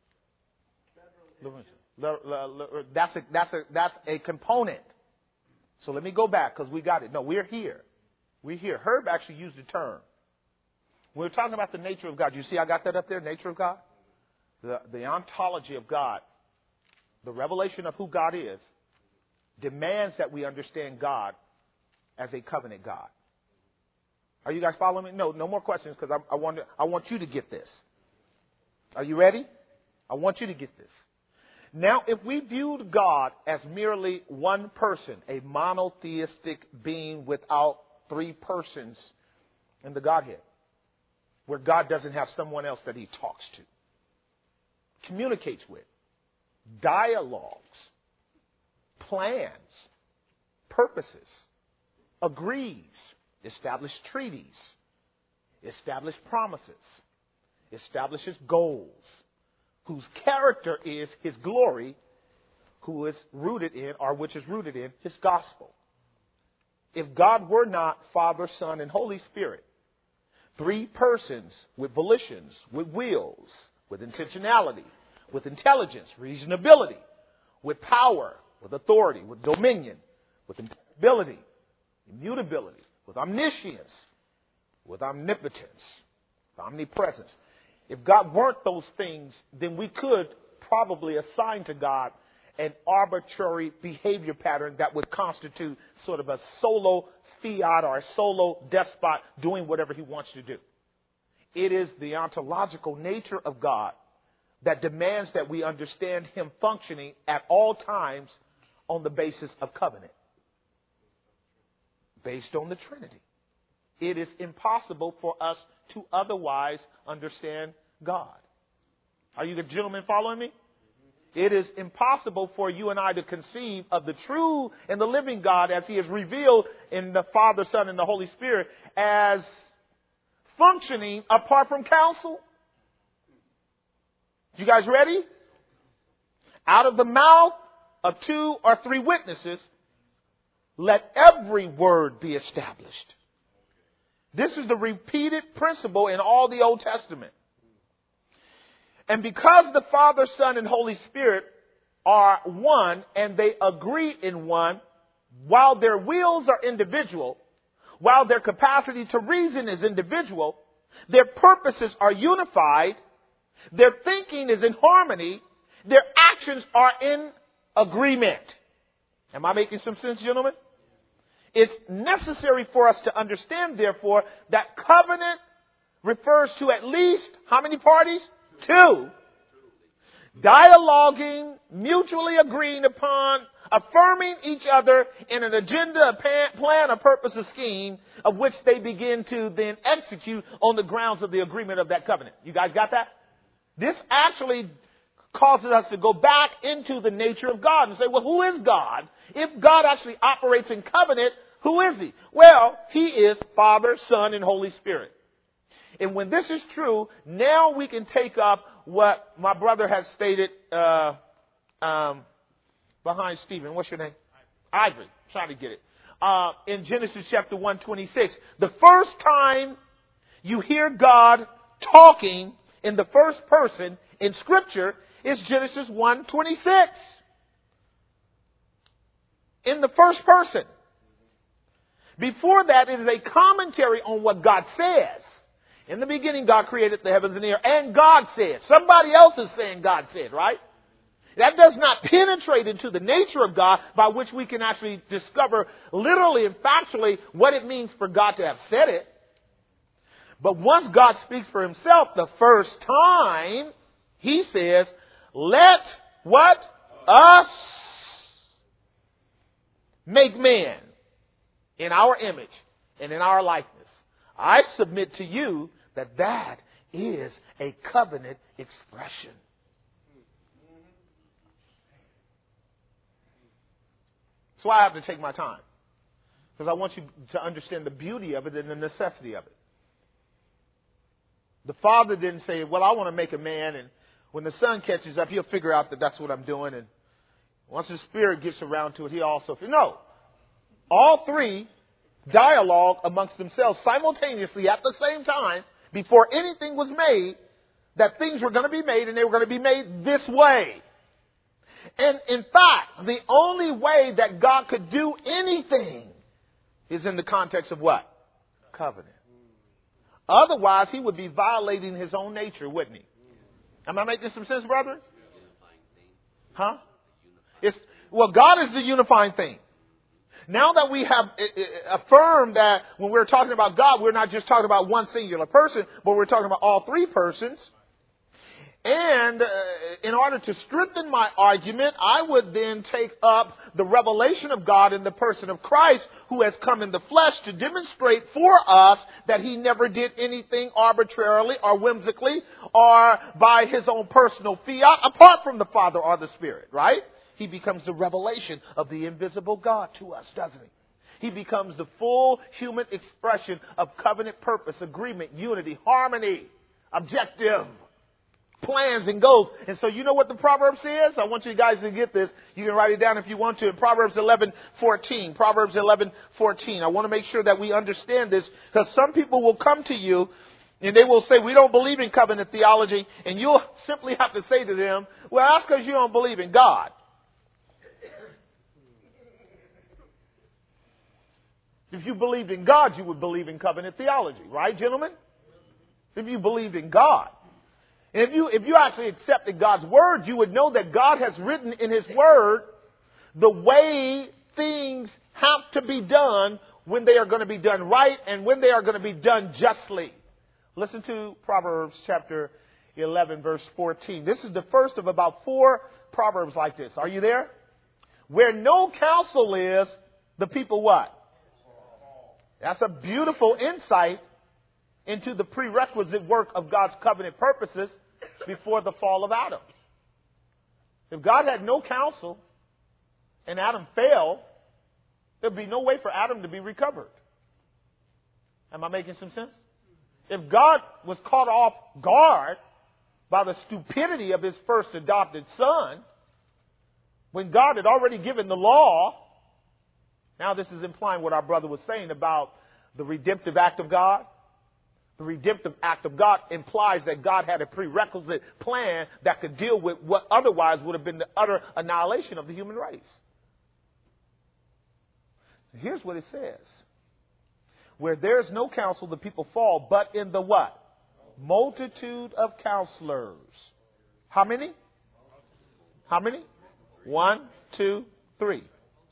A: that's a, that's a, that's a component. So let me go back because we got it. No, we're here. We're here. Herb actually used the term. When we're talking about the nature of God. You see I got that up there, nature of God? The, the ontology of God, the revelation of who God is, demands that we understand God as a covenant God. Are you guys following me? No, no more questions because I, I want to, I want you to get this. Are you ready? I want you to get this. Now, if we viewed God as merely one person, a monotheistic being without three persons in the Godhead, where God doesn't have someone else that he talks to, communicates with, dialogues, plans, purposes, agrees, establishes treaties, establishes promises, establishes goals, whose character is his glory, who is rooted in, or which is rooted in, his gospel. If God were not Father, Son, and Holy Spirit, three persons with volitions, with wills, with intentionality, with intelligence, reasonability, with power, with authority, with dominion, with ability, immutability, with omniscience, with omnipotence, with omnipresence. If God weren't those things, then we could probably assign to God an arbitrary behavior pattern that would constitute sort of a solo fiat or a solo despot doing whatever he wants to do. It is the ontological nature of God that demands that we understand him functioning at all times on the basis of covenant, based on the Trinity. It is impossible for us to otherwise understand God. Are you gentlemen following me? It is impossible for you and I to conceive of the true and the living God as he is revealed in the Father, Son, and the Holy Spirit as functioning apart from counsel. You guys ready? Out of the mouth of two or three witnesses, let every word be established. This is the repeated principle in all the Old Testament. And because the Father, Son, and Holy Spirit are one and they agree in one, while their wills are individual, while their capacity to reason is individual, their purposes are unified, their thinking is in harmony, their actions are in agreement. Am I making some sense, gentlemen? It's necessary for us to understand, therefore, that covenant refers to at least how many parties? Two. Dialoguing, mutually agreeing upon, affirming each other in an agenda, a plan, a purpose, a scheme, of which they begin to then execute on the grounds of the agreement of that covenant. You guys got that? This actually causes us to go back into the nature of God and say, well, who is God? If God actually operates in covenant, who is he? Well, he is Father, Son, and Holy Spirit. And when this is true, now we can take up what my brother has stated uh, um, behind Stephen. What's your name? Ivory. Trying to get it. Uh, in Genesis chapter one twenty-six. The first time you hear God talking in the first person in Scripture is Genesis one twenty-six. In the first person. Before that, it is a commentary on what God says. In the beginning, God created the heavens and the earth. And God said. Somebody else is saying God said, right? That does not penetrate into the nature of God by which we can actually discover literally and factually what it means for God to have said it. But once God speaks for himself the first time, he says, let what? Us make man in our image and in our likeness. I submit to you that that is a covenant expression. That's why I have to take my time. Because I want you to understand the beauty of it and the necessity of it. The Father didn't say, well, I want to make a man, and when the Son catches up, he'll figure out that that's what I'm doing. And once the Spirit gets around to it, he also... No. All three dialogue amongst themselves simultaneously at the same time before anything was made, that things were going to be made, and they were going to be made this way. And in fact, the only way that God could do anything is in the context of what? Covenant. Otherwise, he would be violating his own nature, wouldn't he? Am I making some sense, brother? Huh? It's, well, God is the unifying thing. Now that we have affirmed that when we're talking about God, we're not just talking about one singular person, but we're talking about all three persons. And uh, in order to strengthen my argument, I would then take up the revelation of God in the person of Christ, who has come in the flesh to demonstrate for us that he never did anything arbitrarily or whimsically or by his own personal fiat apart from the Father or the Spirit, right? He becomes the revelation of the invisible God to us, doesn't he? He becomes the full human expression of covenant purpose, agreement, unity, harmony, objective, plans and goals. And so you know what the Proverbs says? I want you guys to get this. You can write it down if you want to. In Proverbs eleven fourteen. Proverbs eleven fourteen. I want to make sure that we understand this, because some people will come to you and they will say, we don't believe in covenant theology. And you'll simply have to say to them, well, that's because you don't believe in God. If you believed in God, you would believe in covenant theology. Right, gentlemen? If you believed in God. And if you, if you actually accepted God's word, you would know that God has written in his word the way things have to be done when they are going to be done right and when they are going to be done justly. Listen to Proverbs chapter eleven, verse fourteen. This is the first of about four Proverbs like this. Are you there? Where no counsel is, the people what? That's a beautiful insight into the prerequisite work of God's covenant purposes before the fall of Adam. If God had no counsel and Adam failed, there'd be no way for Adam to be recovered. Am I making some sense? If God was caught off guard by the stupidity of his first adopted son, when God had already given the law, now this is implying what our brother was saying about the redemptive act of God. The redemptive act of God implies that God had a prerequisite plan that could deal with what otherwise would have been the utter annihilation of the human race. Here's what it says. Where there's no counsel, the people fall, but in the what? Multitude of counselors. How many? How many? One, two, three.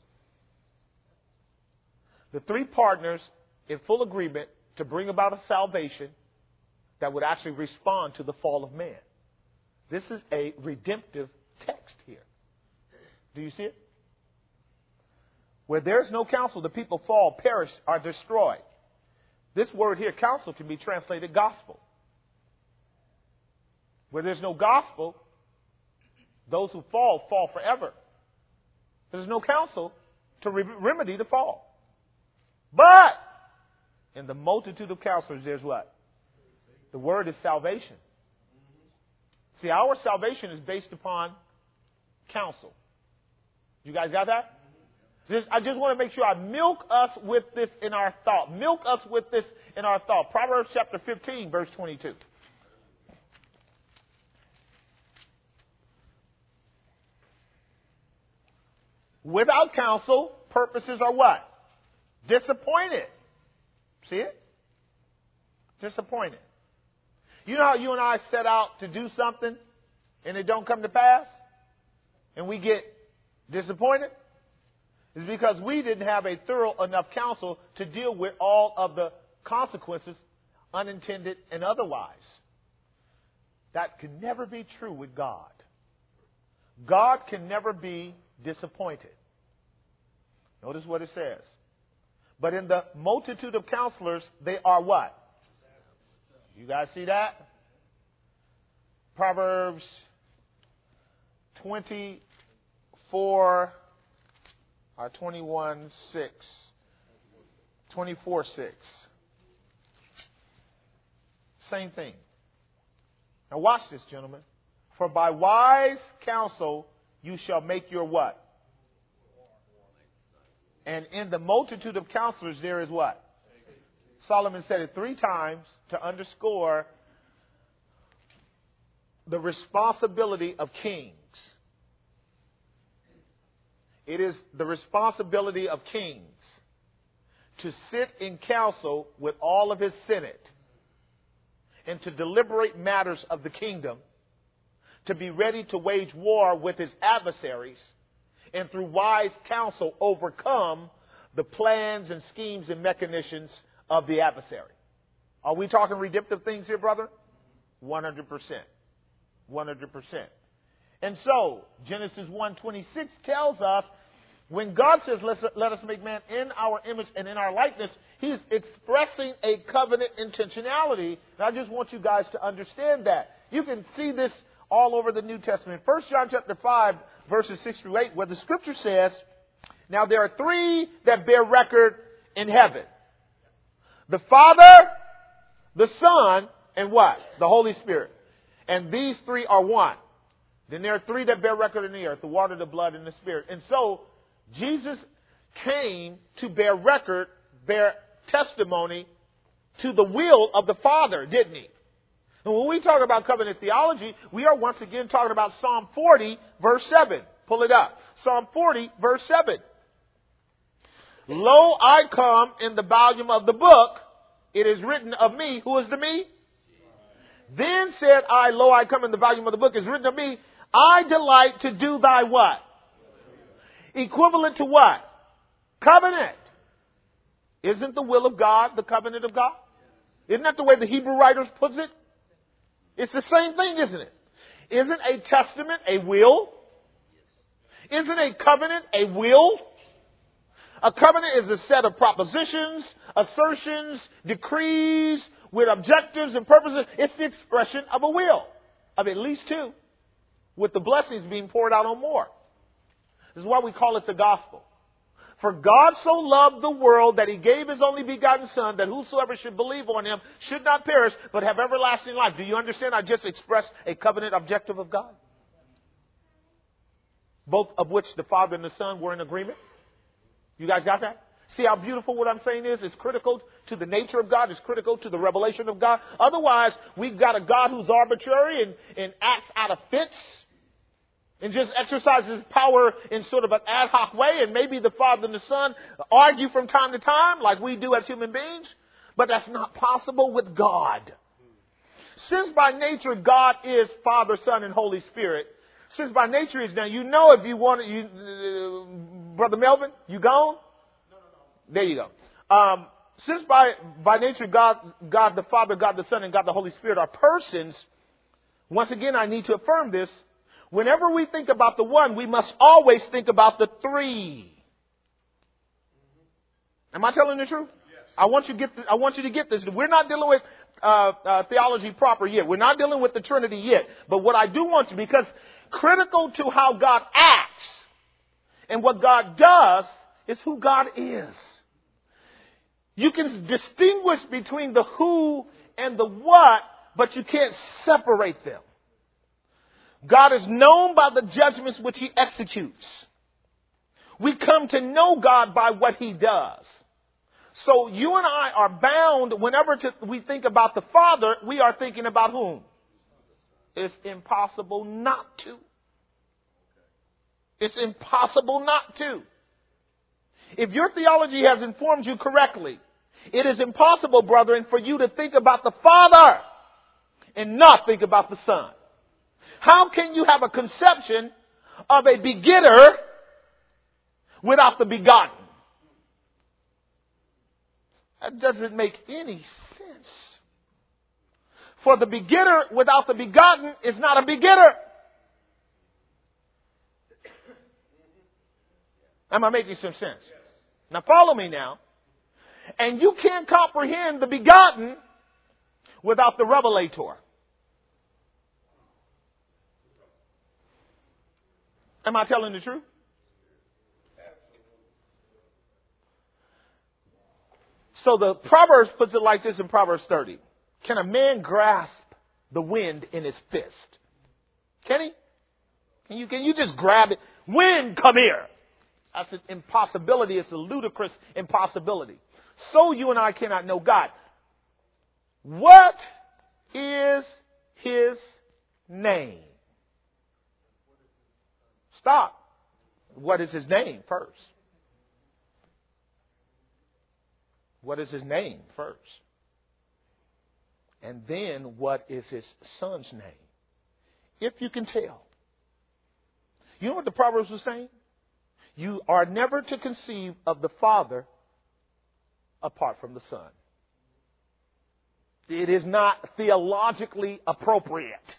A: The three partners in full agreement to bring about a salvation that would actually respond to the fall of man. This is a redemptive text here. Do you see it? Where there's no counsel, the people fall, perish, are destroyed. This word here, counsel, can be translated gospel. Where there's no gospel, those who fall, fall forever. There's no counsel to re- remedy the fall. But in the multitude of counselors, there's what? The word is salvation. See, our salvation is based upon counsel. You guys got that? Just, I just want to make sure I milk us with this in our thought. Milk us with this in our thought. Proverbs chapter fifteen, verse twenty-two. Without counsel, purposes are what? Disappointed. See it? Disappointed. You know how you and I set out to do something and it don't come to pass? And we get disappointed? It's because we didn't have a thorough enough counsel to deal with all of the consequences, unintended and otherwise. That can never be true with God. God can never be disappointed. Notice what it says. But in the multitude of counselors, they are what? You guys see that? Proverbs twenty-four Or twenty-one six. twenty-four six. Same thing. Now watch this, gentlemen. For by wise counsel you shall make your what? And in the multitude of counselors there is what? Solomon said it three times to underscore the responsibility of kings. It is the responsibility of kings to sit in council with all of his senate and to deliberate matters of the kingdom, to be ready to wage war with his adversaries, and through wise counsel overcome the plans and schemes and machinations of the adversary. Are we talking redemptive things here, brother? one hundred percent. one hundred percent. And so, Genesis one twenty-six tells us, when God says, Let's, let us make man in our image and in our likeness, he's expressing a covenant intentionality. And I just want you guys to understand that. You can see this all over the New Testament. First John chapter five, verses six through eight, where the scripture says, now there are three that bear record in heaven. The Father, the Son, and what? The Holy Spirit. And these three are one. Then there are three that bear record in the earth, the water, the blood, and the Spirit. And so, Jesus came to bear record, bear testimony to the will of the Father, didn't he? And when we talk about covenant theology, we are once again talking about Psalm forty, verse seven. Pull it up. Psalm forty, verse seven. Lo, I come in the volume of the book. It is written of me. Who is the me? Then said I, lo, I come in the volume of the book. It is written of me. I delight to do thy what? Equivalent to what? Covenant. Isn't the will of God the covenant of God? Isn't that the way the Hebrew writers puts it? It's the same thing, isn't it? Isn't a testament a will? Isn't a covenant a will? A covenant is a set of propositions, assertions, decrees with objectives and purposes. It's the expression of a will, of at least two, with the blessings being poured out on more. This is why we call it the gospel. For God so loved the world that he gave his only begotten Son, that whosoever should believe on him should not perish, but have everlasting life. Do you understand? I just expressed a covenant objective of God, both of which the Father and the Son were in agreement. You guys got that? See how beautiful what I'm saying is? It's critical to the nature of God. It's critical to the revelation of God. Otherwise, we've got a God who's arbitrary and, and acts out of fits and just exercises power in sort of an ad hoc way. And maybe the Father and the Son argue from time to time like we do as human beings. But that's not possible with God. Since by nature God is Father, Son, and Holy Spirit, since by nature is now, you know if you want to, you, uh, Brother Melvin, you gone? No, no, no. There you go. Um, since by, by nature God, God the Father, God the Son, and God the Holy Spirit are persons, once again I need to affirm this. Whenever we think about the one, we must always think about the three. Am I telling the truth? Yes. I want you to get. The, I want you to get this. We're not dealing with uh, uh, theology proper yet. We're not dealing with the Trinity yet. But what I do want you, because critical to how God acts and what God does is who God is. You can distinguish between the who and the what, but you can't separate them. God is known by the judgments which he executes. We come to know God by what he does. So you and I are bound, whenever to, we think about the Father, we are thinking about whom? It's impossible not to. It's impossible not to. If your theology has informed you correctly, it is impossible, brethren, for you to think about the Father and not think about the Son. How can you have a conception of a begetter without the begotten? That doesn't make any sense. For the begetter without the begotten is not a begetter. Am I making some sense? Now follow me now. And you can't comprehend the begotten without the revelator. Am I telling the truth? So the Proverbs puts it like this in Proverbs thirty. Can a man grasp the wind in his fist? Can he? Can you, can you just grab it? Wind, come here. That's an impossibility. It's a ludicrous impossibility. So you and I cannot know God. What is his name? Stop. What is his name first? What is his name first? And then what is his son's name? If you can tell. You know what the Proverbs was saying? You are never to conceive of the Father apart from the Son. It is not theologically appropriate.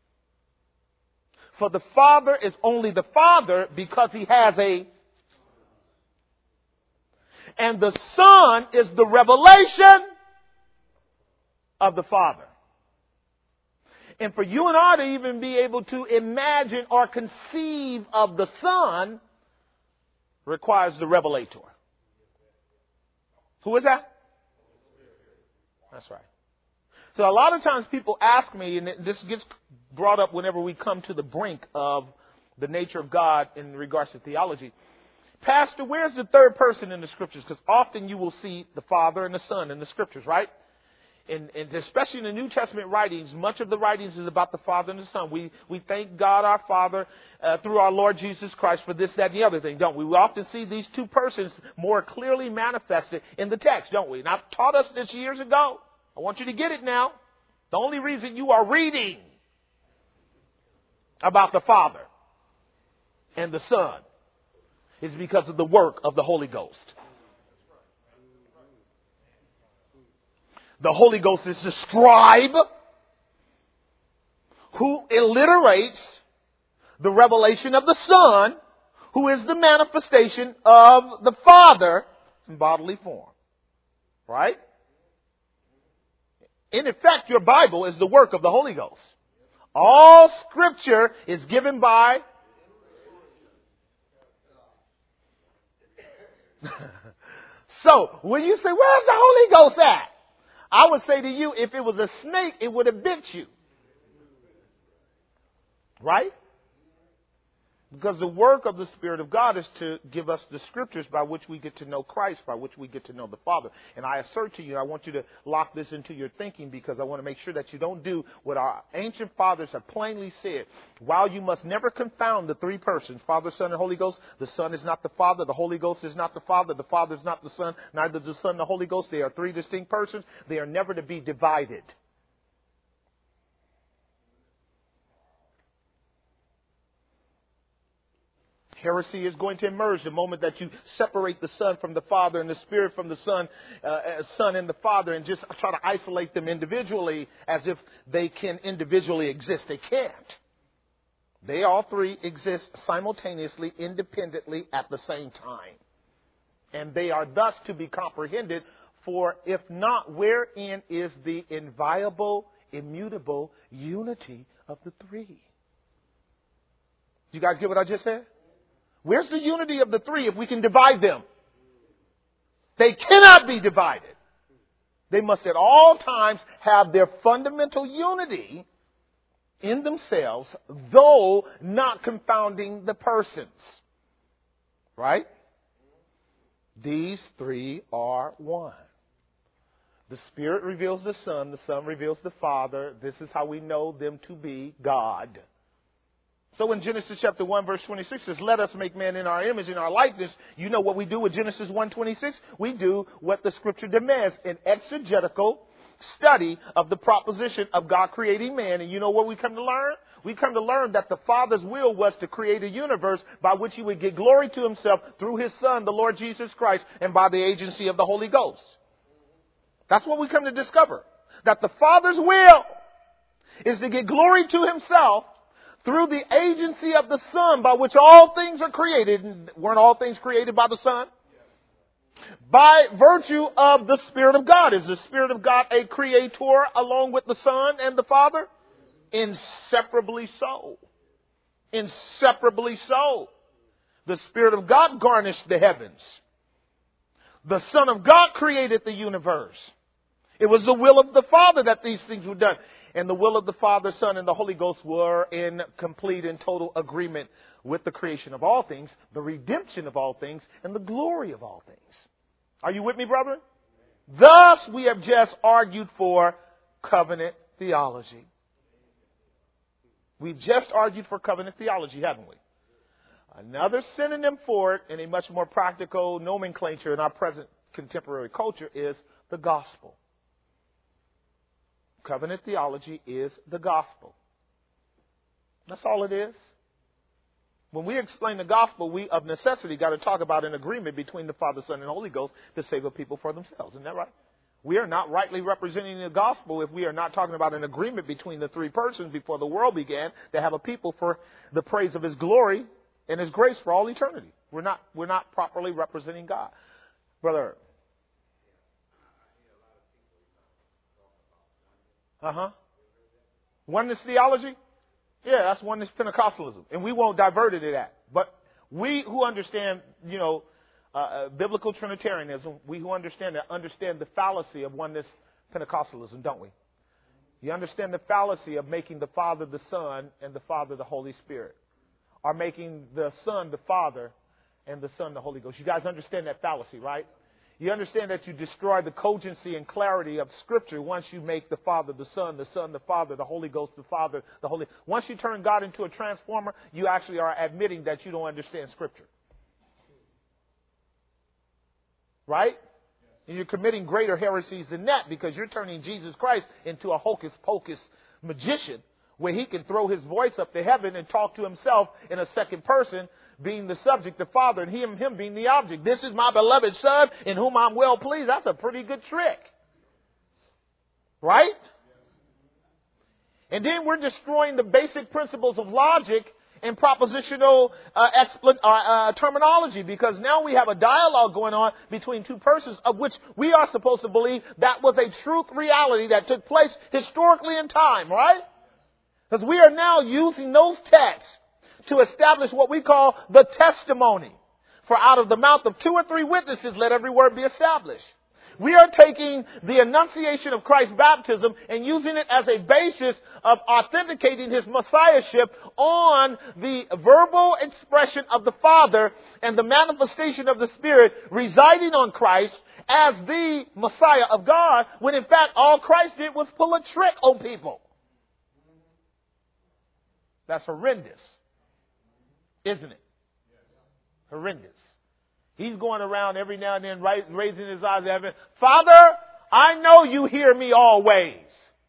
A: For the Father is only the Father because he has a... And the Son is the revelation of the Father. And for you and I to even be able to imagine or conceive of the Son requires the revelator. Who is that? That's right. So a lot of times people ask me, and this gets brought up whenever we come to the brink of the nature of God in regards to theology. Pastor, where's the third person in the Scriptures? Because often you will see the Father and the Son in the Scriptures, right? And, and especially in the New Testament writings, much of the writings is about the Father and the Son. We we thank God our Father uh, through our Lord Jesus Christ for this, that, and the other thing, don't we? We often see these two persons more clearly manifested in the text, don't we? And I've taught us this years ago. I want you to get it now. The only reason you are reading about the Father and the Son is because of the work of the Holy Ghost. The Holy Ghost is the scribe who alliterates the revelation of the Son, who is the manifestation of the Father in bodily form. Right? In effect, your Bible is the work of the Holy Ghost. All Scripture is given by... So, when you say, where's the Holy Ghost at? I would say to you, if it was a snake, it would have bit you. Right? Because the work of the Spirit of God is to give us the Scriptures by which we get to know Christ, by which we get to know the Father. And I assert to you, I want you to lock this into your thinking because I want to make sure that you don't do what our ancient fathers have plainly said. While you must never confound the three persons, Father, Son, and Holy Ghost, the Son is not the Father, the Holy Ghost is not the Father, the Father is not the Son, neither the Son nor the Holy Ghost. They are three distinct persons. They are never to be divided. Heresy is going to emerge the moment that you separate the Son from the Father and the Spirit from the Son, uh, Son and the Father, and just try to isolate them individually as if they can individually exist. They can't. They all three exist simultaneously, independently at the same time. And they are thus to be comprehended, for if not, wherein is the inviolable, immutable unity of the three? You guys get what I just said? Where's the unity of the three if we can divide them? They cannot be divided. They must at all times have their fundamental unity in themselves, though not confounding the persons. Right? These three are one. The Spirit reveals the Son, the Son reveals the Father. This is how we know them to be God. So in Genesis chapter one, verse twenty-six says, let us make man in our image, in our likeness. You know what we do with Genesis one twenty-six? We do what the Scripture demands, an exegetical study of the proposition of God creating man. And you know what we come to learn? We come to learn that the Father's will was to create a universe by which he would give glory to himself through his Son, the Lord Jesus Christ, and by the agency of the Holy Ghost. That's what we come to discover. That the Father's will is to give glory to himself through the agency of the Son, by which all things are created. Weren't all things created by the Son? By virtue of the Spirit of God. Is the Spirit of God a creator along with the Son and the Father? Inseparably so. Inseparably so. The Spirit of God garnished the heavens. The Son of God created the universe. It was the will of the Father that these things were done. And the will of the Father, Son, and the Holy Ghost were in complete and total agreement with the creation of all things, the redemption of all things, and the glory of all things. Are you with me, brethren? Thus, we have just argued for covenant theology. We've just argued for covenant theology, haven't we? Another synonym for it in a much more practical nomenclature in our present contemporary culture is the gospel. Covenant theology is the gospel. That's all it is. When we explain the gospel, we of necessity got to talk about an agreement between the Father, Son, and Holy Ghost to save a people for themselves. Isn't that right? We are not rightly representing the gospel if we are not talking about an agreement between the three persons before the world began to have a people for the praise of His glory and His grace for all eternity. We're not, we're not properly representing God. Brother. Uh-huh. Oneness theology? Yeah, that's oneness Pentecostalism. And we won't divert it to that. But we who understand, you know, uh, uh, biblical Trinitarianism, we who understand that, understand the fallacy of oneness Pentecostalism, don't we? You understand the fallacy of making the Father the Son and the Father the Holy Spirit. Or making the Son the Father and the Son the Holy Ghost. You guys understand that fallacy, right? You understand that you destroy the cogency and clarity of Scripture once you make the Father the Son, the Son the Father, the Holy Ghost the Father, the Holy. Once you turn God into a transformer, you actually are admitting that you don't understand Scripture. Right? And you're committing greater heresies than that because you're turning Jesus Christ into a hocus pocus magician where He can throw His voice up to heaven and talk to Himself in a second person, being the subject, the Father, and him, him being the object. This is my beloved Son in whom I'm well pleased. That's a pretty good trick. Right? And then we're destroying the basic principles of logic and propositional uh, expl- uh, uh, terminology because now we have a dialogue going on between two persons of which we are supposed to believe that was a truth reality that took place historically in time, right? Because we are now using those texts to establish what we call the testimony. For out of the mouth of two or three witnesses, let every word be established. We are taking the enunciation of Christ's baptism and using it as a basis of authenticating His messiahship on the verbal expression of the Father and the manifestation of the Spirit residing on Christ as the Messiah of God, when in fact all Christ did was pull a trick on people. That's horrendous. Isn't it? Horrendous. He's going around every now and then raising his eyes to heaven. Father, I know you hear me always.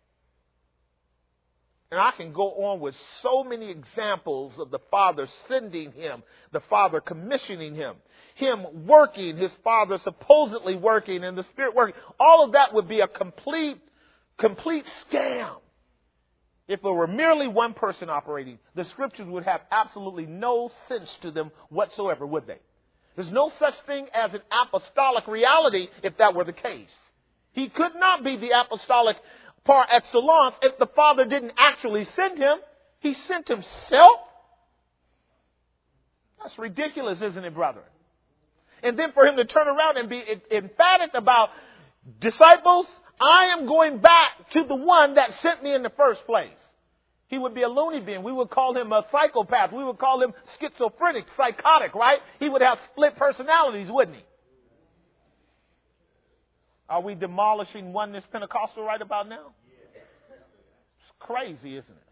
A: And I can go on with so many examples of the Father sending Him, the Father commissioning Him, Him working, His Father supposedly working, and the Spirit working. All of that would be a complete, complete scam. If it were merely one person operating, the Scriptures would have absolutely no sense to them whatsoever, would they? There's no such thing as an apostolic reality if that were the case. He could not be the apostolic par excellence if the Father didn't actually send Him. He sent Himself. That's ridiculous, isn't it, brethren? And then for Him to turn around and be emphatic about disciples, I am going back to the one that sent me in the first place. He would be a loony bin. We would call him a psychopath. We would call him schizophrenic, psychotic, right? He would have split personalities, wouldn't he? Are we demolishing oneness Pentecostal right about now? It's crazy, isn't it?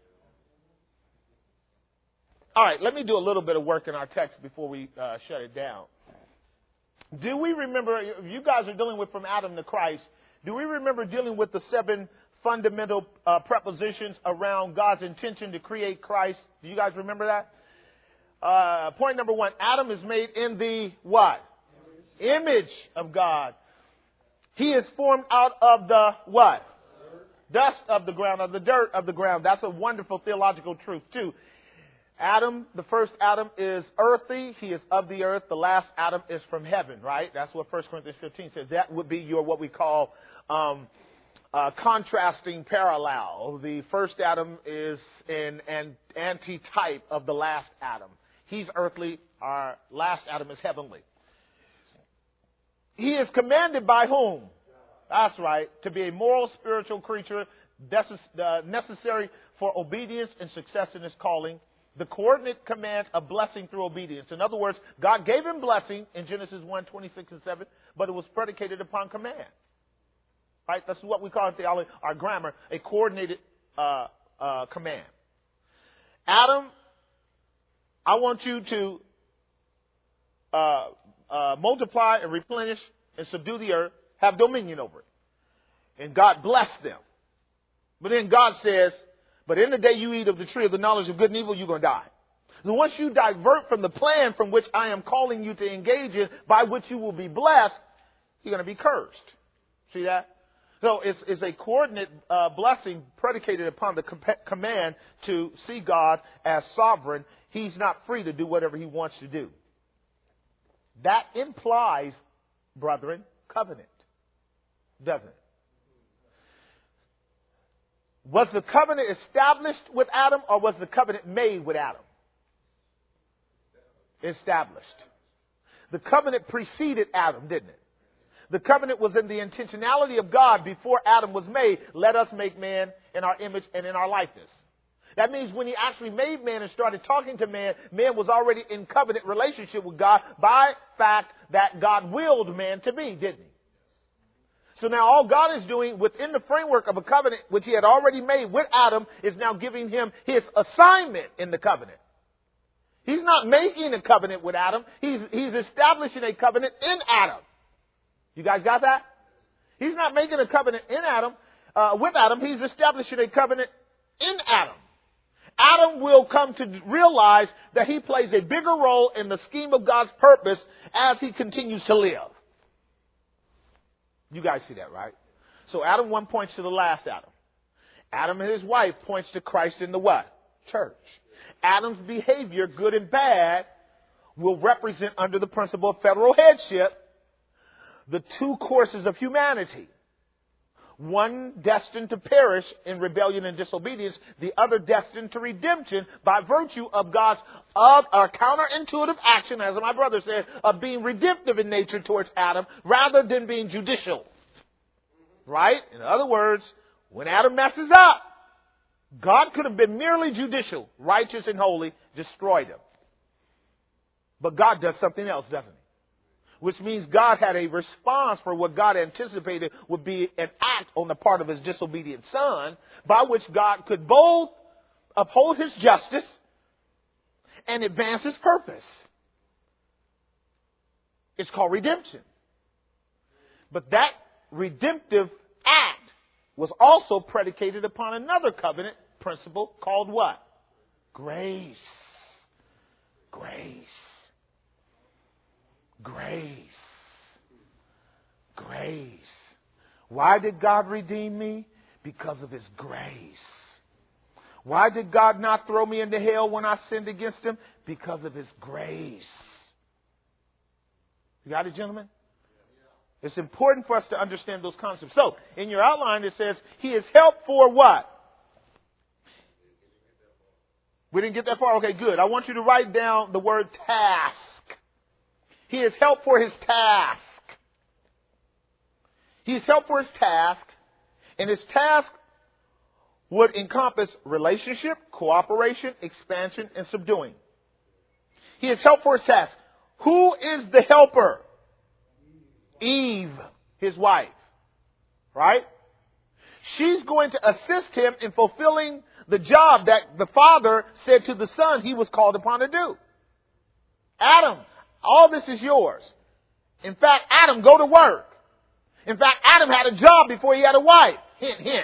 A: All right, let me do a little bit of work in our text before we uh, shut it down. Do we remember, you guys are dealing with from Adam to Christ, do we remember dealing with the seven fundamental uh, prepositions around God's intention to create Christ? Do you guys remember that? Uh, point number one, Adam is made in the what? Image, Image of God. He is formed out of the what? Dirt. Dust of the ground, of the dirt of the ground. That's a wonderful theological truth too. Adam, the first Adam is earthy. He is of the earth. The last Adam is from heaven, right? That's what First Corinthians fifteen says. That would be your what we call um, uh, contrasting parallel. The first Adam is an, an antitype of the last Adam. He's earthly. Our last Adam is heavenly. He is commanded by whom? That's right. To be a moral, spiritual creature necessary for obedience and success in his calling. The coordinate command of blessing through obedience. In other words, God gave him blessing in Genesis one, twenty-six and seven, but it was predicated upon command. Right? That's what we call in theology, our grammar, a coordinated uh, uh, command. Adam, I want you to uh, uh, multiply and replenish and subdue the earth, have dominion over it. And God blessed them. But then God says, but in the day you eat of the tree of the knowledge of good and evil, you're going to die. And once you divert from the plan from which I am calling you to engage in, by which you will be blessed, you're going to be cursed. See that? So it's, it's a coordinate uh, blessing predicated upon the com- command to see God as sovereign. He's not free to do whatever he wants to do. That implies, brethren, covenant. Doesn't it? Was the covenant established with Adam, or was the covenant made with Adam? Established. The covenant preceded Adam, didn't it? The covenant was in the intentionality of God before Adam was made. Let us make man in our image and in our likeness. That means when he actually made man and started talking to man, man was already in covenant relationship with God by fact that God willed man to be, didn't he? So now all God is doing within the framework of a covenant which he had already made with Adam is now giving him his assignment in the covenant. He's not making a covenant with Adam. He's, he's establishing a covenant in Adam. You guys got that? He's not making a covenant in Adam, uh, with Adam. He's establishing a covenant in Adam. Adam will come to realize that he plays a bigger role in the scheme of God's purpose as he continues to live. You guys see that, right? So Adam one points to the last Adam. Adam and his wife points to Christ in the what? Church. Adam's behavior, good and bad, will represent under the principle of federal headship the two courses of humanity. One destined to perish in rebellion and disobedience, the other destined to redemption by virtue of God's of our counterintuitive action, as my brother said, of being redemptive in nature towards Adam rather than being judicial. Right? In other words, when Adam messes up, God could have been merely judicial, righteous and holy, destroyed him. But God does something else, doesn't he? Which means God had a response for what God anticipated would be an act on the part of his disobedient son, by which God could both uphold his justice and advance his purpose. It's called redemption. But that redemptive act was also predicated upon another covenant principle called what? Grace. Grace. Grace. Grace. Why did God redeem me? Because of his grace. Why did God not throw me into hell when I sinned against him? Because of his grace. You got it, gentlemen? It's important for us to understand those concepts. So, in your outline it says, he is help for what? We didn't get that far? Okay, good. I want you to write down the word task. He is help for his task. He is help for his task, and his task would encompass relationship, cooperation, expansion, and subduing. He is help for his task. Who is the helper? Eve, his wife. Right? She's going to assist him in fulfilling the job that the father said to the son he was called upon to do. Adam, all this is yours. In fact, Adam, go to work. In fact, Adam had a job before he had a wife. Hint, hint.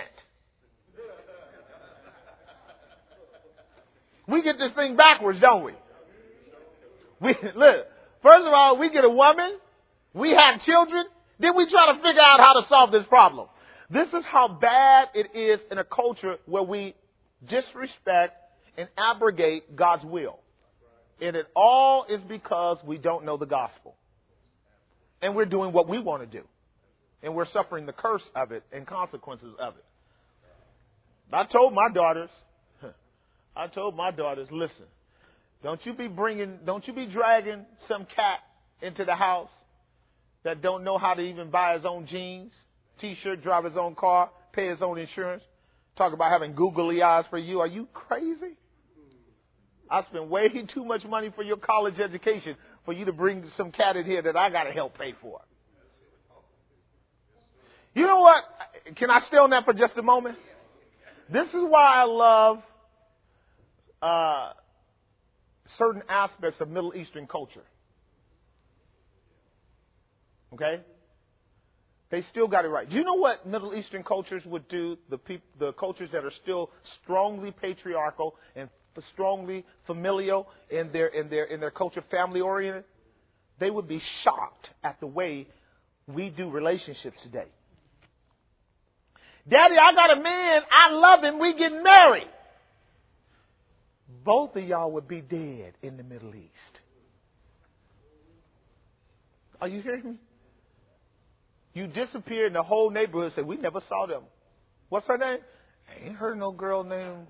A: We get this thing backwards, don't we? We look. First of all, we get a woman. We have children. Then we try to figure out how to solve this problem. This is how bad it is in a culture where we disrespect and abrogate God's will. And it all is because we don't know the gospel. And we're doing what we want to do. And we're suffering the curse of it and consequences of it. I told my daughters, I told my daughters, listen, don't you be bringing, don't you be dragging some cat into the house that don't know how to even buy his own jeans, T-shirt, drive his own car, pay his own insurance. Talk about having googly eyes for you. Are you crazy? I spent way too much money for your college education for you to bring some cat in here that I got to help pay for. You know what? Can I stay on that for just a moment? This is why I love uh, certain aspects of Middle Eastern culture. Okay? They still got it right. Do you know what Middle Eastern cultures would do? The peop- the cultures that are still strongly patriarchal and strongly familial in their in their in their culture, family oriented. They would be shocked at the way we do relationships today. Daddy, I got a man. I love him. We getting married. Both of y'all would be dead in the Middle East. Are you hearing me? You disappear and the whole neighborhood say, we never saw them. What's her name? I ain't heard no girl named.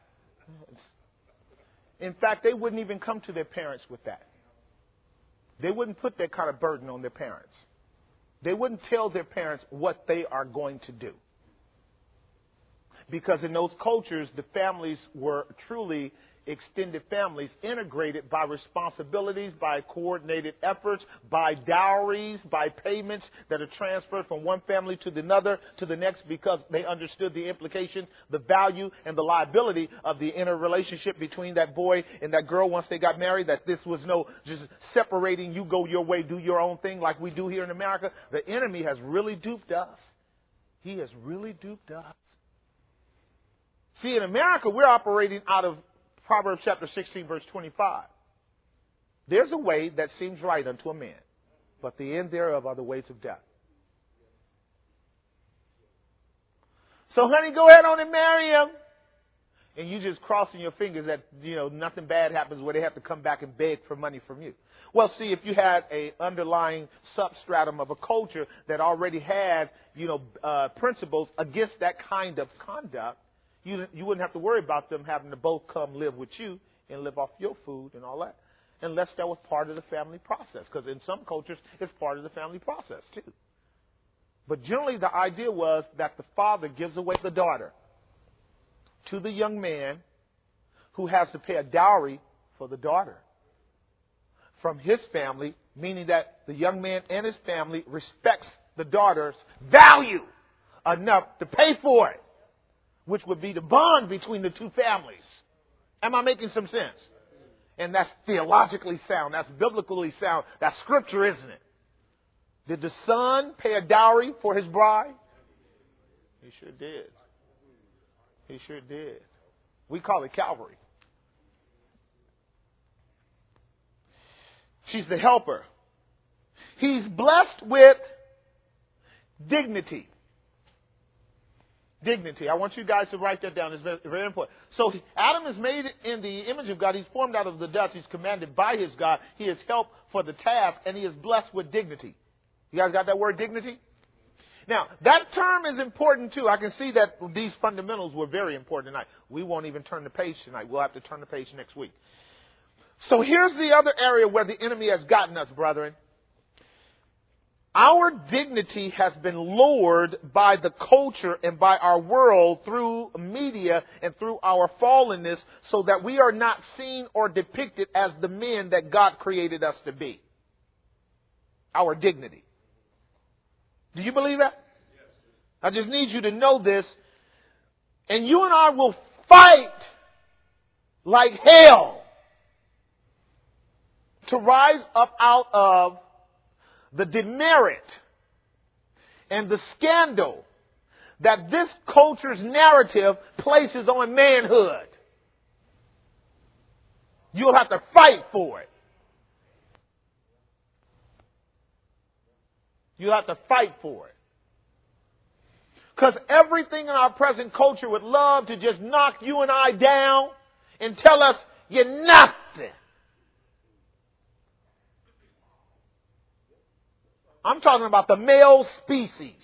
A: In fact, they wouldn't even come to their parents with that. They wouldn't put that kind of burden on their parents. They wouldn't tell their parents what they are going to do. Because in those cultures, the families were truly extended families, integrated by responsibilities, by coordinated efforts, by dowries, by payments that are transferred from one family to the other, to the next, because they understood the implications, the value, and the liability of the interrelationship between that boy and that girl once they got married, that this was no just separating, you go your way, do your own thing like we do here in America. The enemy has really duped us. He has really duped us. See, in America, we're operating out of Proverbs chapter sixteen, verse twenty-five. There's a way that seems right unto a man, but the end thereof are the ways of death. So, honey, go ahead on and marry him. And you just crossing your fingers that, you know, nothing bad happens where they have to come back and beg for money from you. Well, see, if you had a underlying substratum of a culture that already had, you know, uh, principles against that kind of conduct, You, you wouldn't have to worry about them having to both come live with you and live off your food and all that. Unless that was part of the family process. Because in some cultures, it's part of the family process too. But generally the idea was that the father gives away the daughter to the young man who has to pay a dowry for the daughter from his family, meaning that the young man and his family respects the daughter's value enough to pay for it, which would be the bond between the two families. Am I making some sense? And that's theologically sound. That's biblically sound. That's scripture, isn't it? Did the son pay a dowry for his bride? He sure did. He sure did. We call it Calvary. She's the helper. He's blessed with dignity. Dignity. I want you guys to write that down. It's very, very important. So Adam is made in the image of God. He's formed out of the dust. He's commanded by his God. He is helped for the task, and he is blessed with dignity. You guys got that word, dignity? Now, that term is important too. I can see that these fundamentals were very important tonight. We won't even turn the page tonight. We'll have to turn the page next week. So here's the other area where the enemy has gotten us, brethren. Our dignity has been lowered by the culture and by our world through media and through our fallenness, so that we are not seen or depicted as the men that God created us to be. Our dignity. Do you believe that? I just need you to know this. And you and I will fight like hell to rise up out of the demerit and the scandal that this culture's narrative places on manhood. You'll have to fight for it. You'll have to fight for it. Because everything in our present culture would love to just knock you and I down and tell us you're nothing. I'm talking about the male species.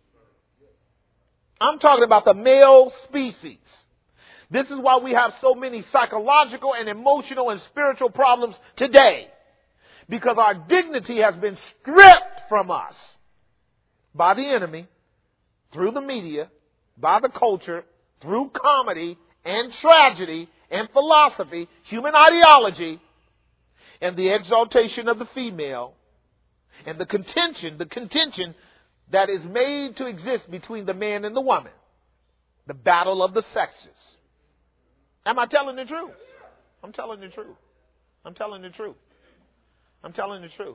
A: I'm talking about the male species. This is why we have so many psychological and emotional and spiritual problems today. Because our dignity has been stripped from us by the enemy, through the media, by the culture, through comedy and tragedy and philosophy, human ideology, and the exaltation of the female, and the contention, the contention that is made to exist between the man and the woman. The battle of the sexes. Am I telling the truth? I'm telling the truth. I'm telling the truth. I'm telling the truth.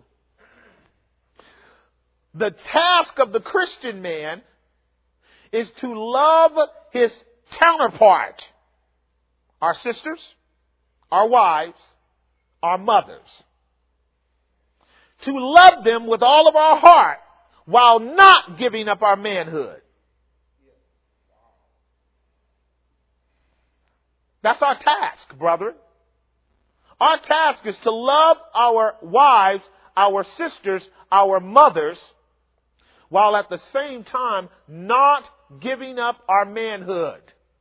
A: The task of the Christian man is to love his counterpart. Our sisters, our wives, our mothers. To love them with all of our heart while not giving up our manhood. That's our task, brother. Our task is to love our wives, our sisters, our mothers, while at the same time not giving up our manhood.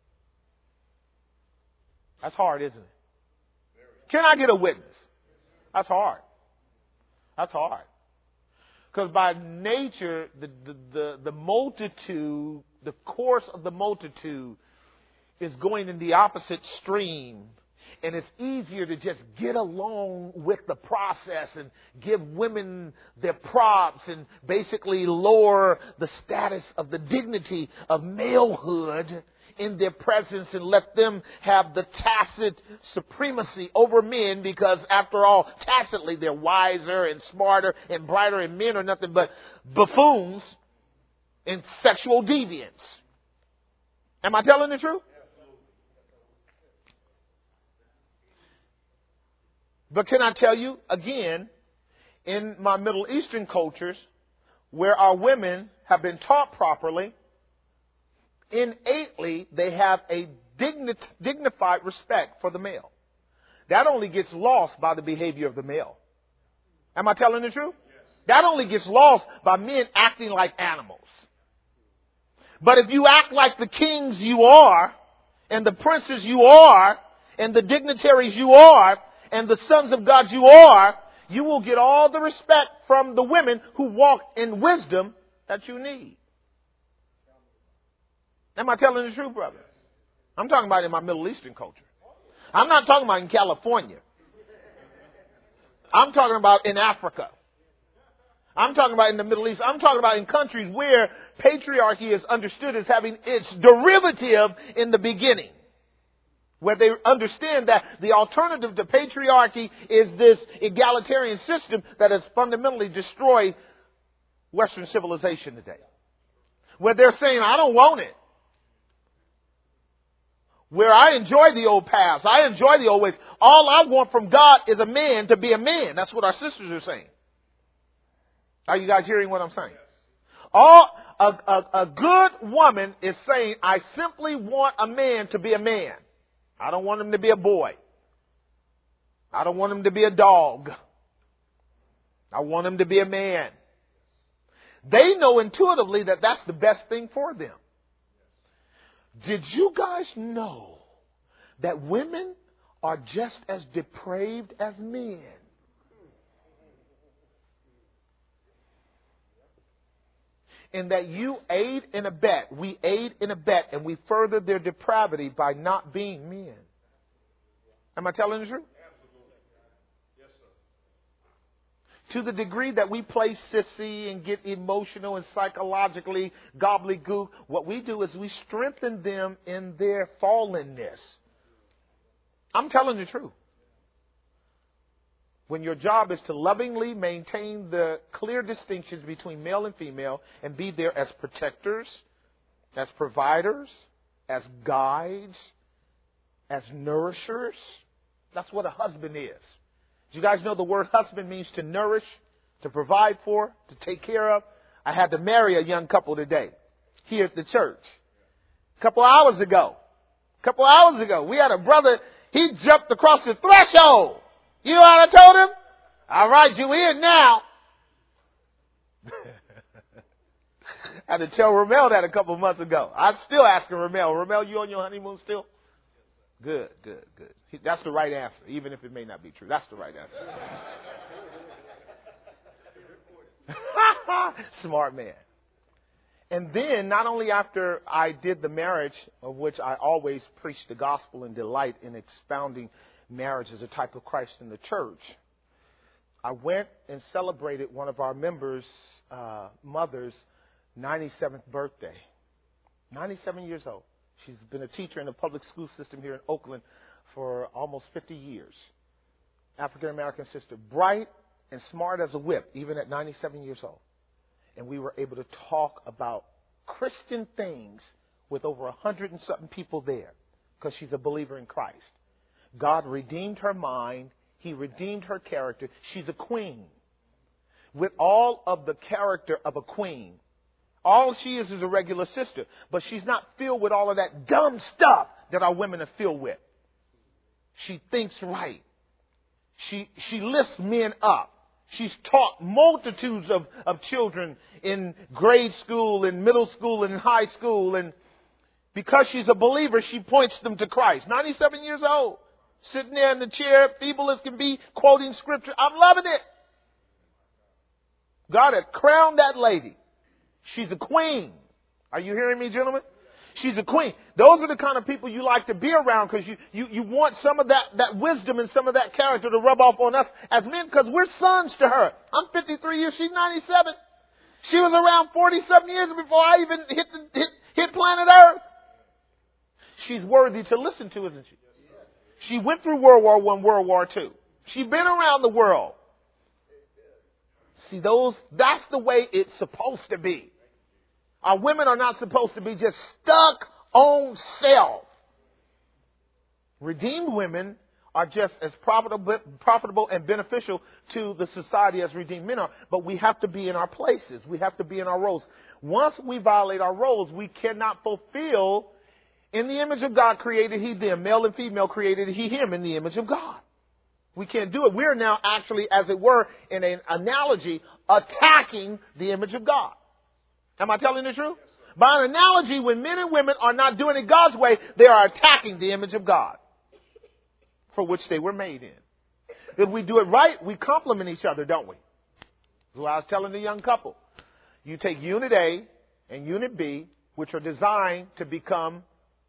A: That's hard, isn't it? Can I get a witness? That's hard. That's hard. Because by nature, the, the, the, the multitude, the course of the multitude is going in the opposite stream. And it's easier to just get along with the process and give women their props and basically lower the status of the dignity of malehood in their presence and let them have the tacit supremacy over men, because after all, tacitly they're wiser and smarter and brighter, and men are nothing but buffoons and sexual deviants. Am I telling the truth? But can I tell you, again, in my Middle Eastern cultures, where our women have been taught properly, innately they have a digni- dignified respect for the male. That only gets lost by the behavior of the male. Am I telling the truth? Yes. That only gets lost by men acting like animals. But if you act like the kings you are, and the princes you are, and the dignitaries you are, and the sons of God you are, you will get all the respect from the women who walk in wisdom that you need. Am I telling the truth, brother? I'm talking about in my Middle Eastern culture. I'm not talking about in California. I'm talking about in Africa. I'm talking about in the Middle East. I'm talking about in countries where patriarchy is understood as having its derivative in the beginning. Where they understand that the alternative to patriarchy is this egalitarian system that has fundamentally destroyed Western civilization today. Where they're saying, I don't want it. Where I enjoy the old paths. I enjoy the old ways. All I want from God is a man to be a man. That's what our sisters are saying. Are you guys hearing what I'm saying? All a, a, a good woman is saying, I simply want a man to be a man. I don't want him to be a boy. I don't want him to be a dog. I want him to be a man. They know intuitively that that's the best thing for them. Did you guys know that women are just as depraved as men? And that you aid and abet, we aid and abet, and we further their depravity by not being men. Am I telling the truth?
E: Absolutely. Yes, sir.
A: To the degree that we play sissy and get emotional and psychologically gobbledygook, what we do is we strengthen them in their fallenness. I'm telling the truth. When your job is to lovingly maintain the clear distinctions between male and female and be there as protectors, as providers, as guides, as nourishers. That's what a husband is. Do you guys know the word husband means to nourish, to provide for, to take care of? I had to marry a young couple today here at the church. A couple hours ago. A couple hours ago. We had a brother, he jumped across the threshold. You know what I told him? All right, you in now. I had to tell Ramel that a couple of months ago. I'm still asking Ramel, Ramel, you on your honeymoon still? Good, good, good. That's the right answer, even if it may not be true. That's the right answer. Smart man. And then, not only after I did the marriage, of which I always preach the gospel and delight in expounding marriage as a type of Christ in the church, I went and celebrated one of our members' uh, mother's ninety-seventh birthday. ninety-seven years old. She's been a teacher in the public school system here in Oakland for almost fifty years. African-American sister, bright and smart as a whip, even at ninety-seven years old. And we were able to talk about Christian things with over a hundred and something people there because she's a believer in Christ. God redeemed her mind. He redeemed her character. She's a queen with all of the character of a queen. All she is is a regular sister, but she's not filled with all of that dumb stuff that our women are filled with. She thinks right. She, she lifts men up. She's taught multitudes of, of children in grade school, in middle school, and in high school. And because she's a believer, she points them to Christ. ninety-seven years old, sitting there in the chair, feeble as can be, quoting scripture. I'm loving it. God had crowned that lady. She's a queen. Are you hearing me, gentlemen? She's a queen. Those are the kind of people you like to be around because you, you, you want some of that, that wisdom and some of that character to rub off on us as men because we're sons to her. I'm fifty-three years. She's ninety-seven. She was around forty-seven years before I even hit, the, hit, hit planet Earth. She's worthy to listen to, isn't she? She went through World War One, World War Two. She's been around the world. See, those, that's the way it's supposed to be. Our women are not supposed to be just stuck on self. Redeemed women are just as profitable, profitable and beneficial to the society as redeemed men are. But we have to be in our places. We have to be in our roles. Once we violate our roles, we cannot fulfill. In the image of God created he them. Male and female created he him in the image of God. We can't do it. We're now actually, as it were, in an analogy, attacking the image of God. Am I telling the truth? By an analogy, when men and women are not doing it God's way, they are attacking the image of God for which they were made in. If we do it right, we complement each other, don't we? That's what I was telling the young couple. You take unit A and unit B, which are designed to become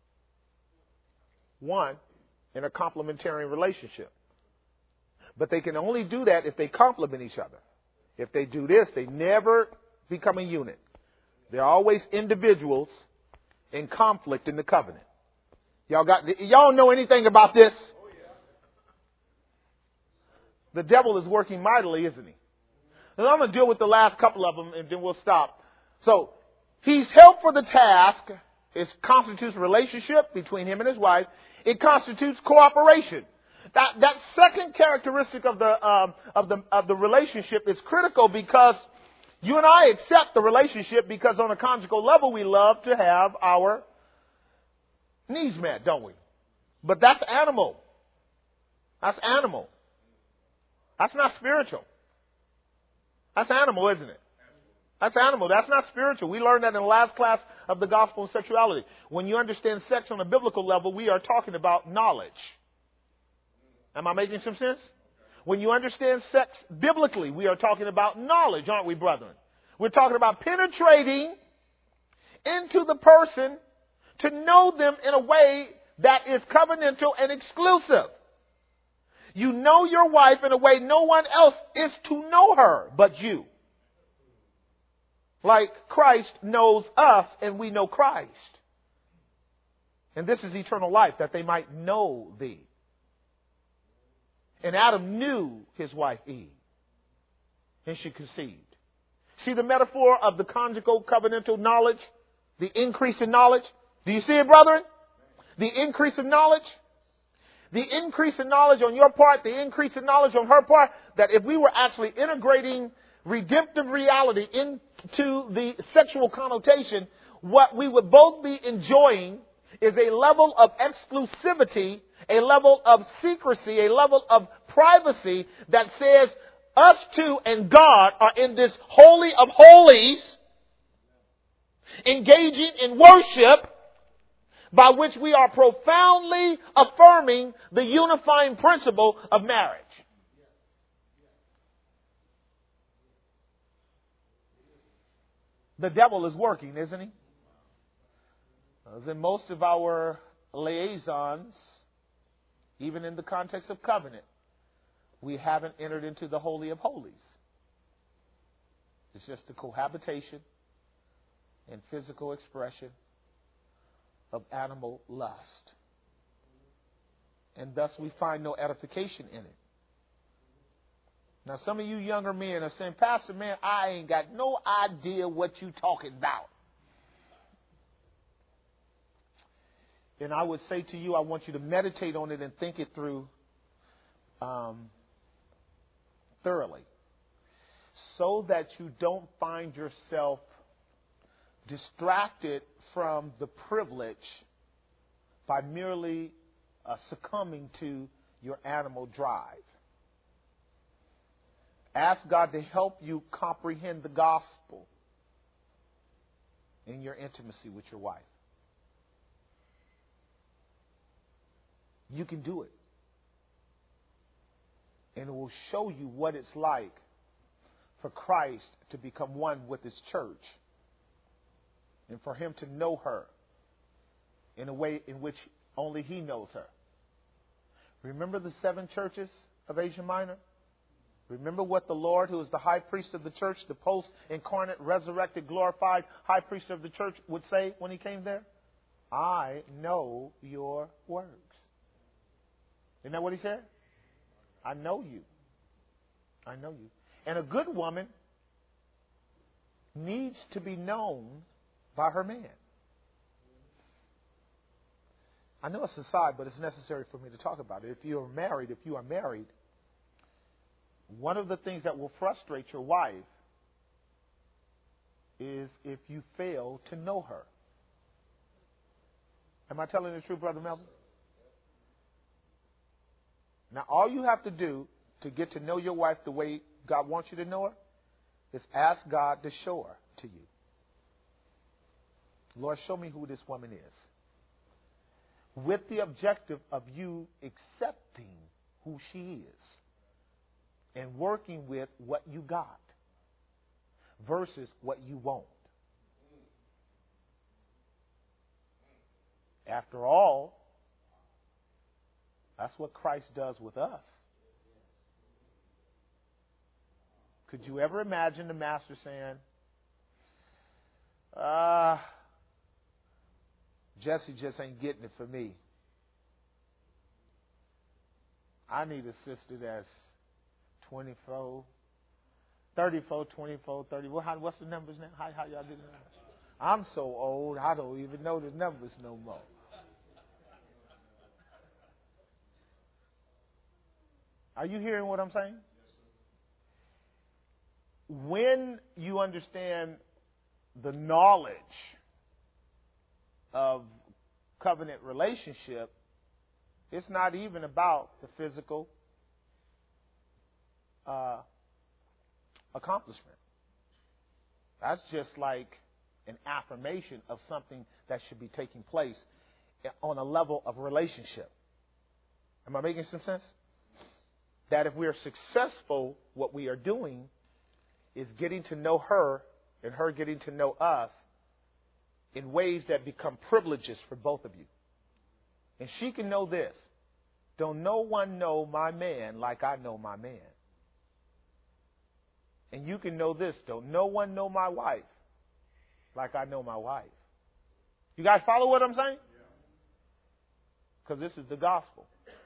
A: one in a complementary relationship. But they can only do that if they complement each other. If they do this, they never become a unit. They're always individuals in conflict in the covenant. Y'all got, y'all know anything about this? The devil is working mightily, isn't he? And I'm going to deal with the last couple of them and then we'll stop. So, he's helped for the task. It constitutes a relationship between him and his wife. It constitutes cooperation. That, that second characteristic of the, um, of the, of the relationship is critical because you and I accept the relationship because on a conjugal level we love to have our needs met, don't we? But that's animal. That's animal. That's not spiritual. That's animal, isn't it? That's animal. That's not spiritual. We learned that in the last class of the gospel of sexuality. When you understand sex on a biblical level, we are talking about knowledge. Am I making some sense? When you understand sex biblically, we are talking about knowledge, aren't we, brethren? We're talking about penetrating into the person to know them in a way that is covenantal and exclusive. You know your wife in a way no one else is to know her but you. Like Christ knows us and we know Christ. And this is eternal life, that they might know thee. And Adam knew his wife Eve, and she conceived. See the metaphor of the conjugal covenantal knowledge? The increase in knowledge? Do you see it, brethren? The increase in knowledge? The increase in knowledge on your part, the increase in knowledge on her part, that if we were actually integrating redemptive reality into the sexual connotation, what we would both be enjoying is a level of exclusivity, a level of secrecy, a level of privacy that says us two and God are in this holy of holies, engaging in worship by which we are profoundly affirming the unifying principle of marriage. the devil is working, isn't he? As in most of our liaisons, even in the context of covenant, we haven't entered into the Holy of Holies. It's just the cohabitation and physical expression of animal lust. And thus we find no edification in it. Now some of you younger men are saying, Pastor, man, I ain't got no idea what you talking about. And I would say to you, I want you to meditate on it and think it through um, thoroughly, so that you don't find yourself distracted from the privilege by merely uh, succumbing to your animal drive. Ask God to help you comprehend the gospel in your intimacy with your wife. You can do it. And it will show you what it's like for Christ to become one with His church and for Him to know her in a way in which only He knows her. Remember the seven churches of Asia Minor? Remember what the Lord, who is the high priest of the church, the post-incarnate, resurrected, glorified high priest of the church, would say when He came there? I know your works. Isn't that what He said? I know you. I know you. And a good woman needs to be known by her man. I know it's aside, but it's necessary for me to talk about it. If you are married, if you are married, one of the things that will frustrate your wife is if you fail to know her. Am I telling the truth, Brother Melvin? Now, all you have to do to get to know your wife the way God wants you to know her is ask God to show her to you. Lord, show me who this woman is. With the objective of you accepting who she is and working with what you got versus what you want. After all, that's what Christ does with us. Could you ever imagine the master saying, ah, uh, Jesse just ain't getting it for me. I need a sister that's twenty-four, thirty-four, twenty-four, thirty. Well, how, what's the numbers now? How, how y'all do that? I'm so old, I don't even know the numbers no more. Are you hearing what I'm saying? When you understand the knowledge of covenant relationship, it's not even about the physical uh, accomplishment. That's just like an affirmation of something that should be taking place on a level of relationship. Am I making some sense? That if we are successful, what we are doing is getting to know her and her getting to know us in ways that become privileges for both of you. And she can know this. Don't no one know my man like I know my man. And you can know this. Don't no one know my wife like I know my wife. You guys follow what I'm saying? Because this is the gospel.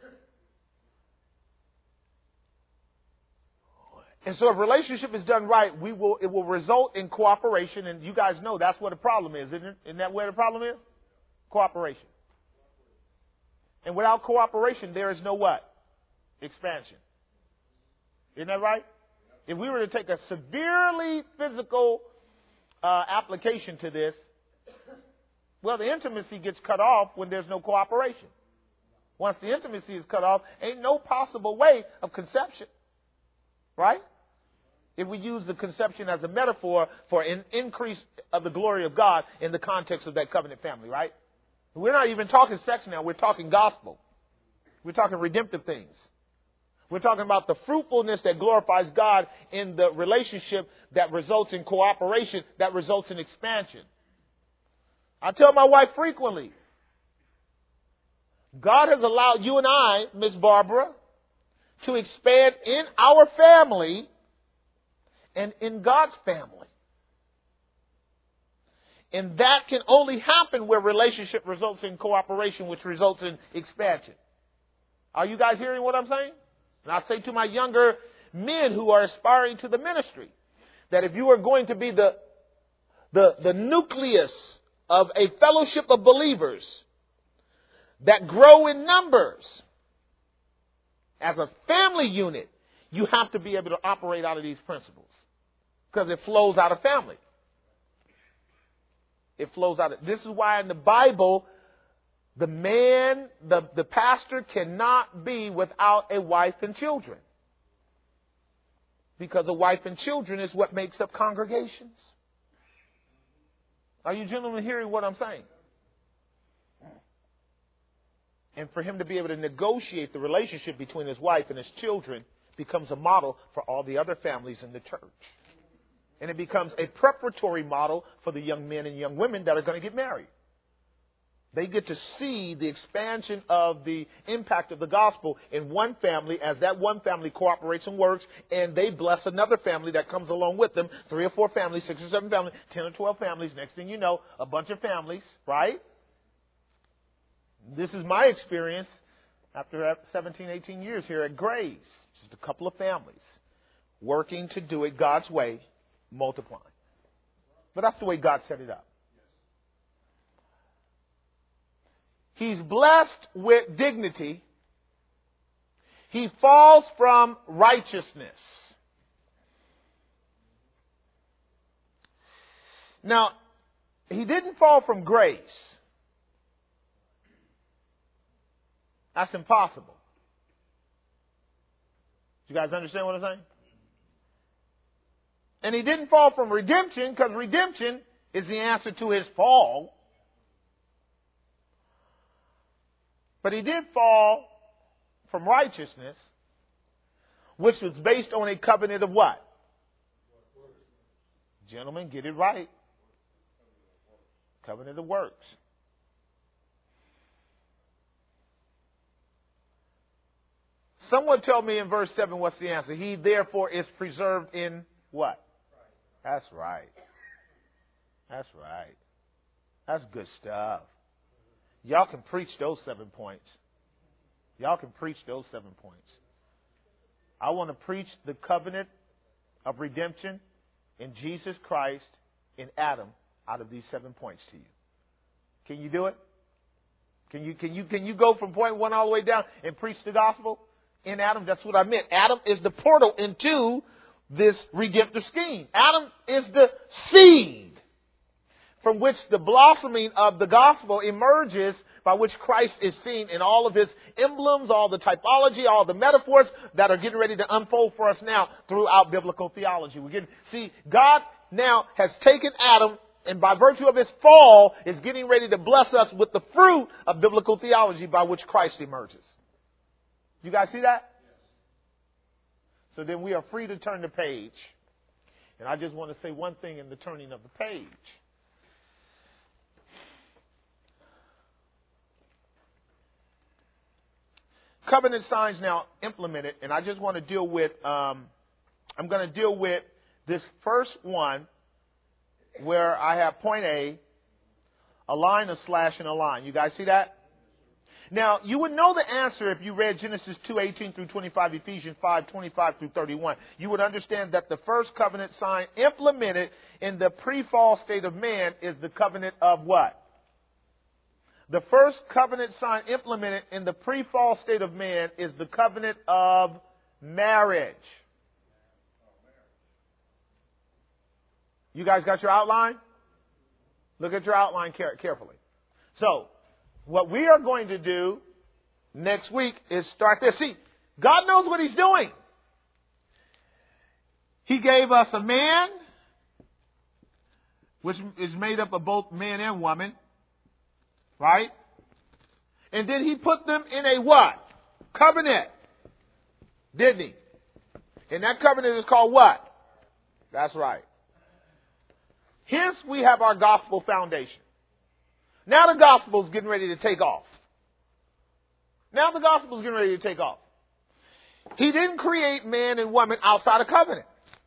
A: And so if relationship is done right, we will it will result in cooperation. And you guys know that's what the problem is, isn't it? Isn't that where the problem is? Cooperation. And without cooperation, there is no what? Expansion. Isn't that right? If we were to take a severely physical uh, application to this, well, the intimacy gets cut off when there's no cooperation. Once the intimacy is cut off, ain't no possible way of conception. Right? If we use the conception as a metaphor for an increase of the glory of God in the context of that covenant family, right? We're not even talking sex now. We're talking gospel. We're talking redemptive things. We're talking about the fruitfulness that glorifies God in the relationship that results in cooperation, that results in expansion. I tell my wife frequently, God has allowed you and I, Miss Barbara, to expand in our family and in God's family. And that can only happen where relationship results in cooperation, which results in expansion. Are you guys hearing what I'm saying? And I say to my younger men who are aspiring to the ministry, that if you are going to be the, the, the nucleus of a fellowship of believers that grow in numbers as a family unit, you have to be able to operate out of these principles because it flows out of family. It flows out of, this is why in the Bible, the man, the, the pastor cannot be without a wife and children. Because a wife and children is what makes up congregations. Are you gentlemen hearing what I'm saying? And for him to be able to negotiate the relationship between his wife and his children becomes a model for all the other families in the church. And it becomes a preparatory model for the young men and young women that are going to get married. They get to see the expansion of the impact of the gospel in one family as that one family cooperates and works, and they bless another family that comes along with them. Three or four families, six or seven families, ten or twelve families. Next thing you know, a bunch of families, right? This is my experience after seventeen, eighteen years here at Grace. Just a couple of families working to do it God's way, multiplying. But that's the way God set it up. He's blessed with dignity. He falls from righteousness. Now, he didn't fall from grace. That's impossible. You guys understand what I'm saying? And he didn't fall from redemption, because redemption is the answer to his fall. But he did fall from righteousness, which was based on a covenant of what? Gentlemen, get it right. Covenant of works. Someone tell me in verse seven what's the answer. He therefore is preserved in what? That's right. That's right. That's good stuff. Y'all can preach those seven points. Y'all can preach those seven points. I want to preach the covenant of redemption in Jesus Christ, in Adam, out of these seven points to you. Can you do it? Can you, can you, can you go from point one all the way down and preach the gospel in Adam? That's what I meant. Adam is the portal into this redemptive scheme. Adam is the seed from which the blossoming of the gospel emerges, by which Christ is seen in all of his emblems, all the typology, all the metaphors that are getting ready to unfold for us now throughout biblical theology. We get see God now has taken Adam, and by virtue of his fall is getting ready to bless us with the fruit of biblical theology by which Christ emerges. You guys see that? So then we are free to turn the page. And I just want to say one thing in the turning of the page. Covenant signs now implemented, and I just want to deal with, um, I'm going to deal with this first one where I have point A, a line, a slash, and a line. You guys see that? Now, you would know the answer if you read Genesis two eighteen through twenty-five, Ephesians five twenty-five through thirty-one. You would understand that the first covenant sign implemented in the pre-fall state of man is the covenant of what? The first covenant sign implemented in the pre-fall state of man is the covenant of marriage. You guys got your outline? Look at your outline carefully. So, what we are going to do next week is start there. See, God knows what he's doing. He gave us a man, which is made up of both man and woman. Right? And then he put them in a what? Covenant. Didn't he? And that covenant is called what? That's right. Hence, we have our gospel foundation. Now the gospel is getting ready to take off. Now the gospel is getting ready to take off. He didn't create man and woman outside of covenant.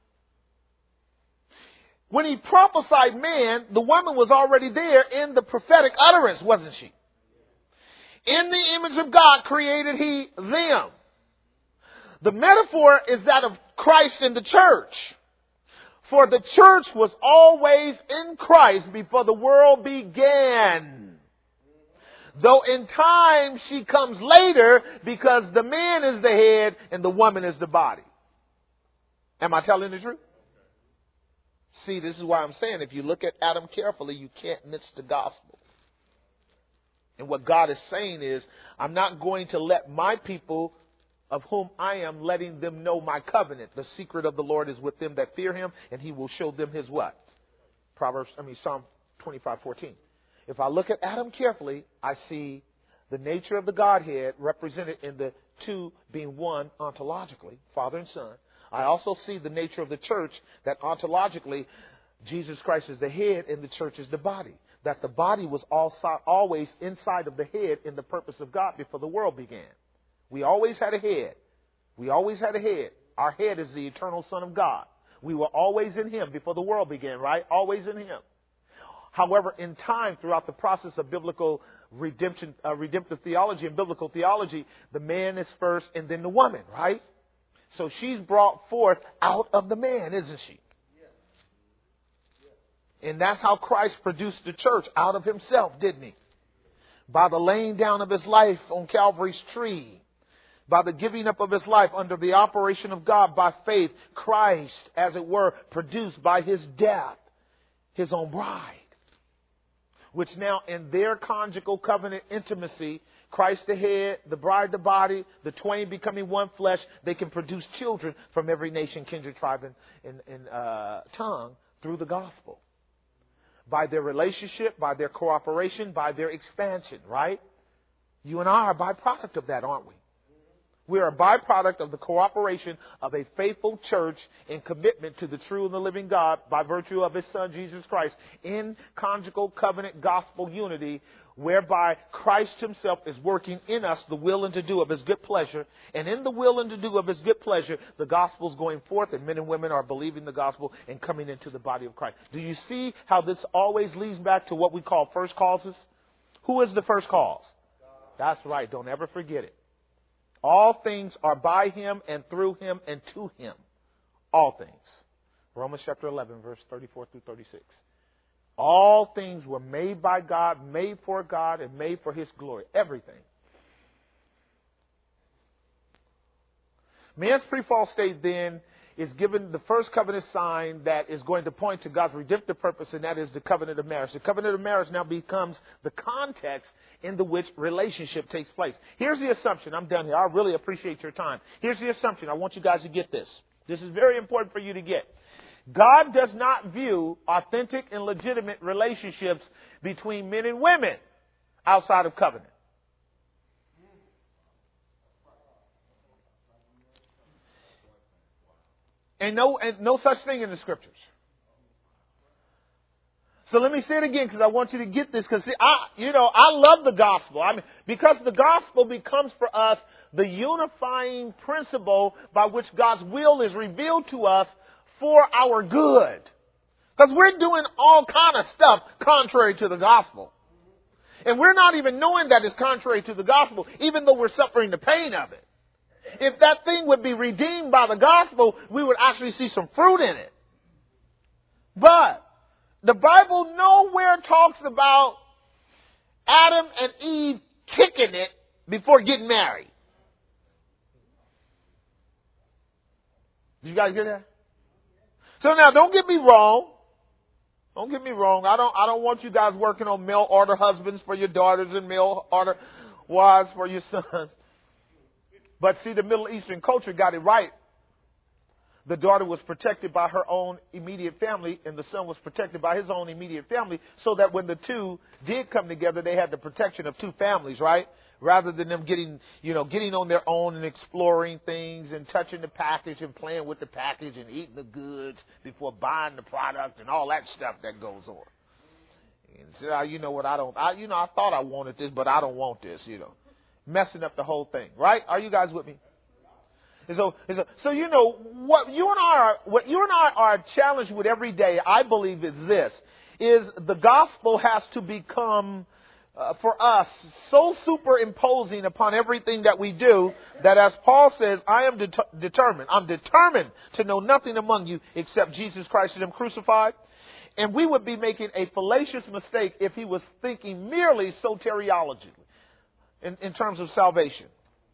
A: When he prophesied man, the woman was already there in the prophetic utterance, wasn't she? In the image of God created he them. The metaphor is that of Christ and the church. For the church was always in Christ before the world began. Though in time she comes later because the man is the head and the woman is the body. Am I telling the truth? See, this is why I'm saying if you look at Adam carefully, you can't miss the gospel. And what God is saying is, I'm not going to let my people, of whom I am letting them know my covenant. The secret of the Lord is with them that fear him, and he will show them his what? Proverbs, I mean, Psalm twenty-five fourteen. If I look at Adam carefully, I see the nature of the Godhead represented in the two being one ontologically, Father and Son. I also see the nature of the church that ontologically, Jesus Christ is the head and the church is the body. That the body was also always inside of the head in the purpose of God before the world began. We always had a head. We always had a head. Our head is the eternal Son of God. We were always in him before the world began, right? Always in him. However, in time, throughout the process of biblical redemption, uh, redemptive theology and biblical theology, the man is first and then the woman, right? So she's brought forth out of the man, isn't she? And that's how Christ produced the church, out of himself, didn't he? By the laying down of his life on Calvary's tree. By the giving up of his life under the operation of God by faith, Christ, as it were, produced by his death, his own bride. Which now in their conjugal covenant intimacy, Christ the head, the bride the body, the twain becoming one flesh, they can produce children from every nation, kindred, tribe, and, and, and uh, tongue through the gospel. By their relationship, by their cooperation, by their expansion, right? You and I are a byproduct of that, aren't we? We are a byproduct of the cooperation of a faithful church in commitment to the true and the living God by virtue of his Son, Jesus Christ, in conjugal covenant gospel unity, whereby Christ himself is working in us the will and to do of his good pleasure. And in the will and to do of his good pleasure, the gospel is going forth and men and women are believing the gospel and coming into the body of Christ. Do you see how this always leads back to what we call first causes? Who is the first cause? That's right. Don't ever forget it. All things are by him and through him and to him. All things. Romans chapter eleven, verse thirty-four through thirty-six. All things were made by God, made for God, and made for his glory. Everything. Man's pre-fall state then is given the first covenant sign that is going to point to God's redemptive purpose, and that is the covenant of marriage. The covenant of marriage now becomes the context in the which relationship takes place. Here's the assumption. I'm done here. I really appreciate your time. Here's the assumption. I want you guys to get this. This is very important for you to get. God does not view authentic and legitimate relationships between men and women outside of covenant. And no, and no such thing in the scriptures. So let me say it again because I want you to get this. Because I, you know, I love the gospel. I mean, because the gospel becomes for us the unifying principle by which God's will is revealed to us for our good. Because we're doing all kind of stuff contrary to the gospel. And we're not even knowing that it's contrary to the gospel, even though we're suffering the pain of it. If that thing would be redeemed by the gospel, we would actually see some fruit in it. But the Bible nowhere talks about Adam and Eve kicking it before getting married. Did you guys get that? So now, don't get me wrong. Don't get me wrong. I don't, I don't want you guys working on mail order husbands for your daughters and mail order wives for your sons. But see, the Middle Eastern culture got it right. The daughter was protected by her own immediate family, and the son was protected by his own immediate family, so that when the two did come together, they had the protection of two families, right? Rather than them getting, you know, getting on their own and exploring things and touching the package and playing with the package and eating the goods before buying the product and all that stuff that goes on. And so, uh, you know what, I don't, I, you know, I thought I wanted this, but I don't want this, you know. Messing up the whole thing, right? Are you guys with me? And so, and so, so you know, what you and I are, what you and I are challenged with every day, I believe, is this, is the gospel has to become, uh, for us, so superimposing upon everything that we do, that as Paul says, I am det- determined, I'm determined to know nothing among you except Jesus Christ and Him crucified. And we would be making a fallacious mistake if he was thinking merely soteriologically in, in terms of salvation.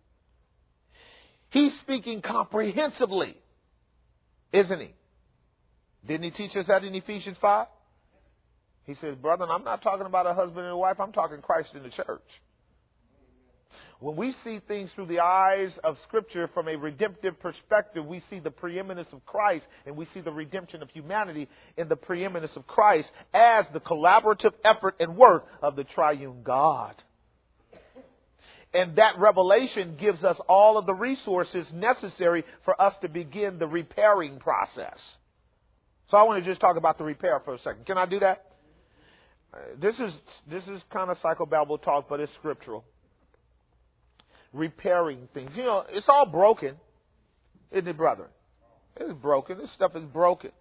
A: He's speaking comprehensively, isn't he? Didn't he teach us that in Ephesians five? He says, brother, I'm not talking about a husband and a wife. I'm talking Christ in the church. When we see things through the eyes of Scripture from a redemptive perspective, we see the preeminence of Christ and we see the redemption of humanity in the preeminence of Christ as the collaborative effort and work of the triune God. And that revelation gives us all of the resources necessary for us to begin the repairing process. So I want to just talk about the repair for a second. Can I do that? Uh, this is this is kind of psychobabble talk, but it's scriptural. Repairing things. You know, it's all broken, isn't it, brethren? It's broken. This stuff is broken.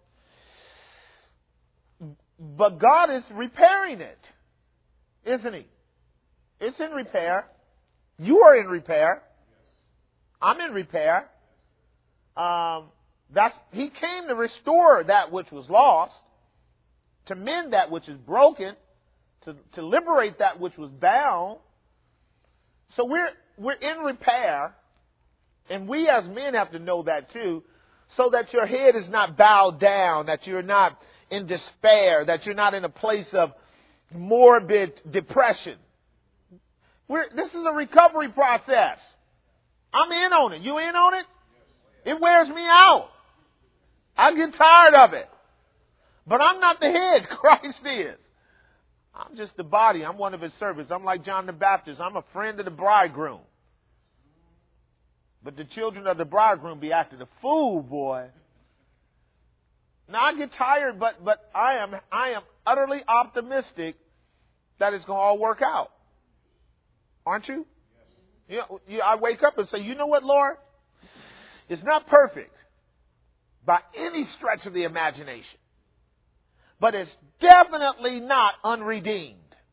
A: But God is repairing it, isn't He? It's in repair. You are in repair. I'm in repair. Um, that's He came to restore that which was lost, to mend that which is broken, to, to liberate that which was bound. So we're we're in repair, and we as men have to know that too, so that your head is not bowed down, that you're not in despair, that you're not in a place of morbid depression. We're, this is a recovery process. I'm in on it. You in on it? It wears me out. I get tired of it. But I'm not the head. Christ is. I'm just the body. I'm one of His servants. I'm like John the Baptist. I'm a friend of the bridegroom. But the children of the bridegroom be acting a fool, boy. Now I get tired, but but I am I am utterly optimistic that it's going to all work out. Aren't you? You know, you, I wake up and say, you know what, Lord? It's not perfect by any stretch of the imagination. But it's definitely not unredeemed.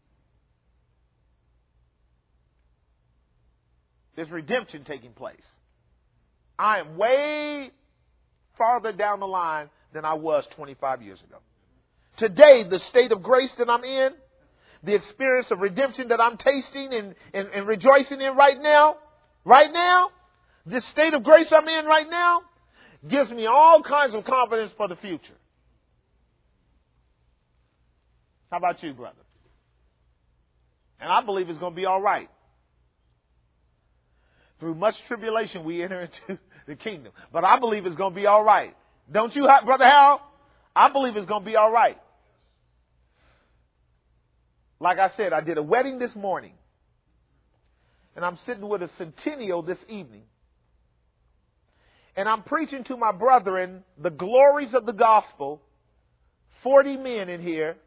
A: There's redemption taking place. I am way farther down the line than I was twenty-five years ago. Today, the state of grace that I'm in, the experience of redemption that I'm tasting and, and, and rejoicing in right now, right now, this state of grace I'm in right now, gives me all kinds of confidence for the future. How about you, brother? And I believe it's going to be all right. Through much tribulation, we enter into the kingdom. But I believe it's going to be all right. Don't you, Brother Harold? I believe it's going to be all right. Like I said, I did a wedding this morning. And I'm sitting with a centennial this evening. And I'm preaching to my brethren the glories of the gospel. forty men in here.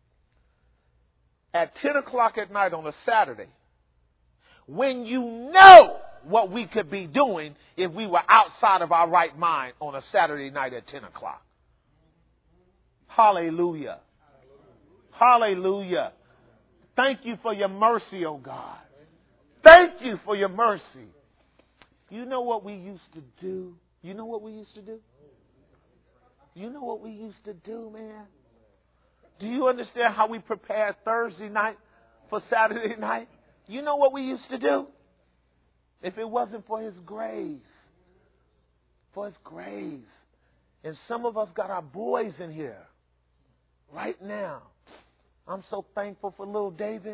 A: At ten o'clock at night on a Saturday. When you know what we could be doing if we were outside of our right mind on a Saturday night at ten o'clock. Hallelujah. Hallelujah. Thank you for your mercy, oh God. Thank you for your mercy. You know what we used to do? You know what we used to do? You know what we used to do, man? Do you understand how we prepared Thursday night for Saturday night? You know what we used to do? If it wasn't for His grace. For His grace. And some of us got our boys in here right now. I'm so thankful for little David.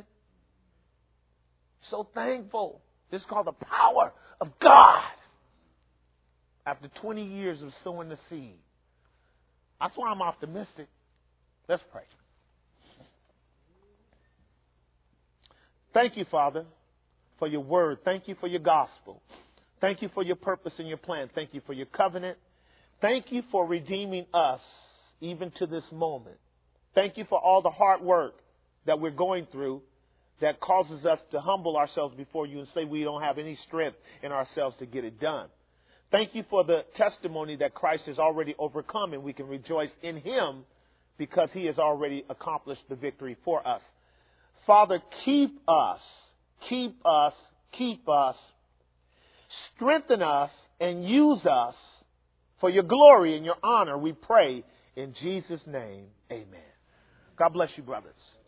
A: So thankful. This is called the power of God. After twenty years of sowing the seed. That's why I'm optimistic. Let's pray. Thank you, Father, for your word. Thank you for your gospel. Thank you for your purpose and your plan. Thank you for your covenant. Thank you for redeeming us even to this moment. Thank you for all the hard work that we're going through that causes us to humble ourselves before you and say we don't have any strength in ourselves to get it done. Thank you for the testimony that Christ has already overcome, and we can rejoice in him because he has already accomplished the victory for us. Father, keep us, keep us, keep us, strengthen us, and use us for your glory and your honor, we pray in Jesus' name. Amen. God bless you, brothers.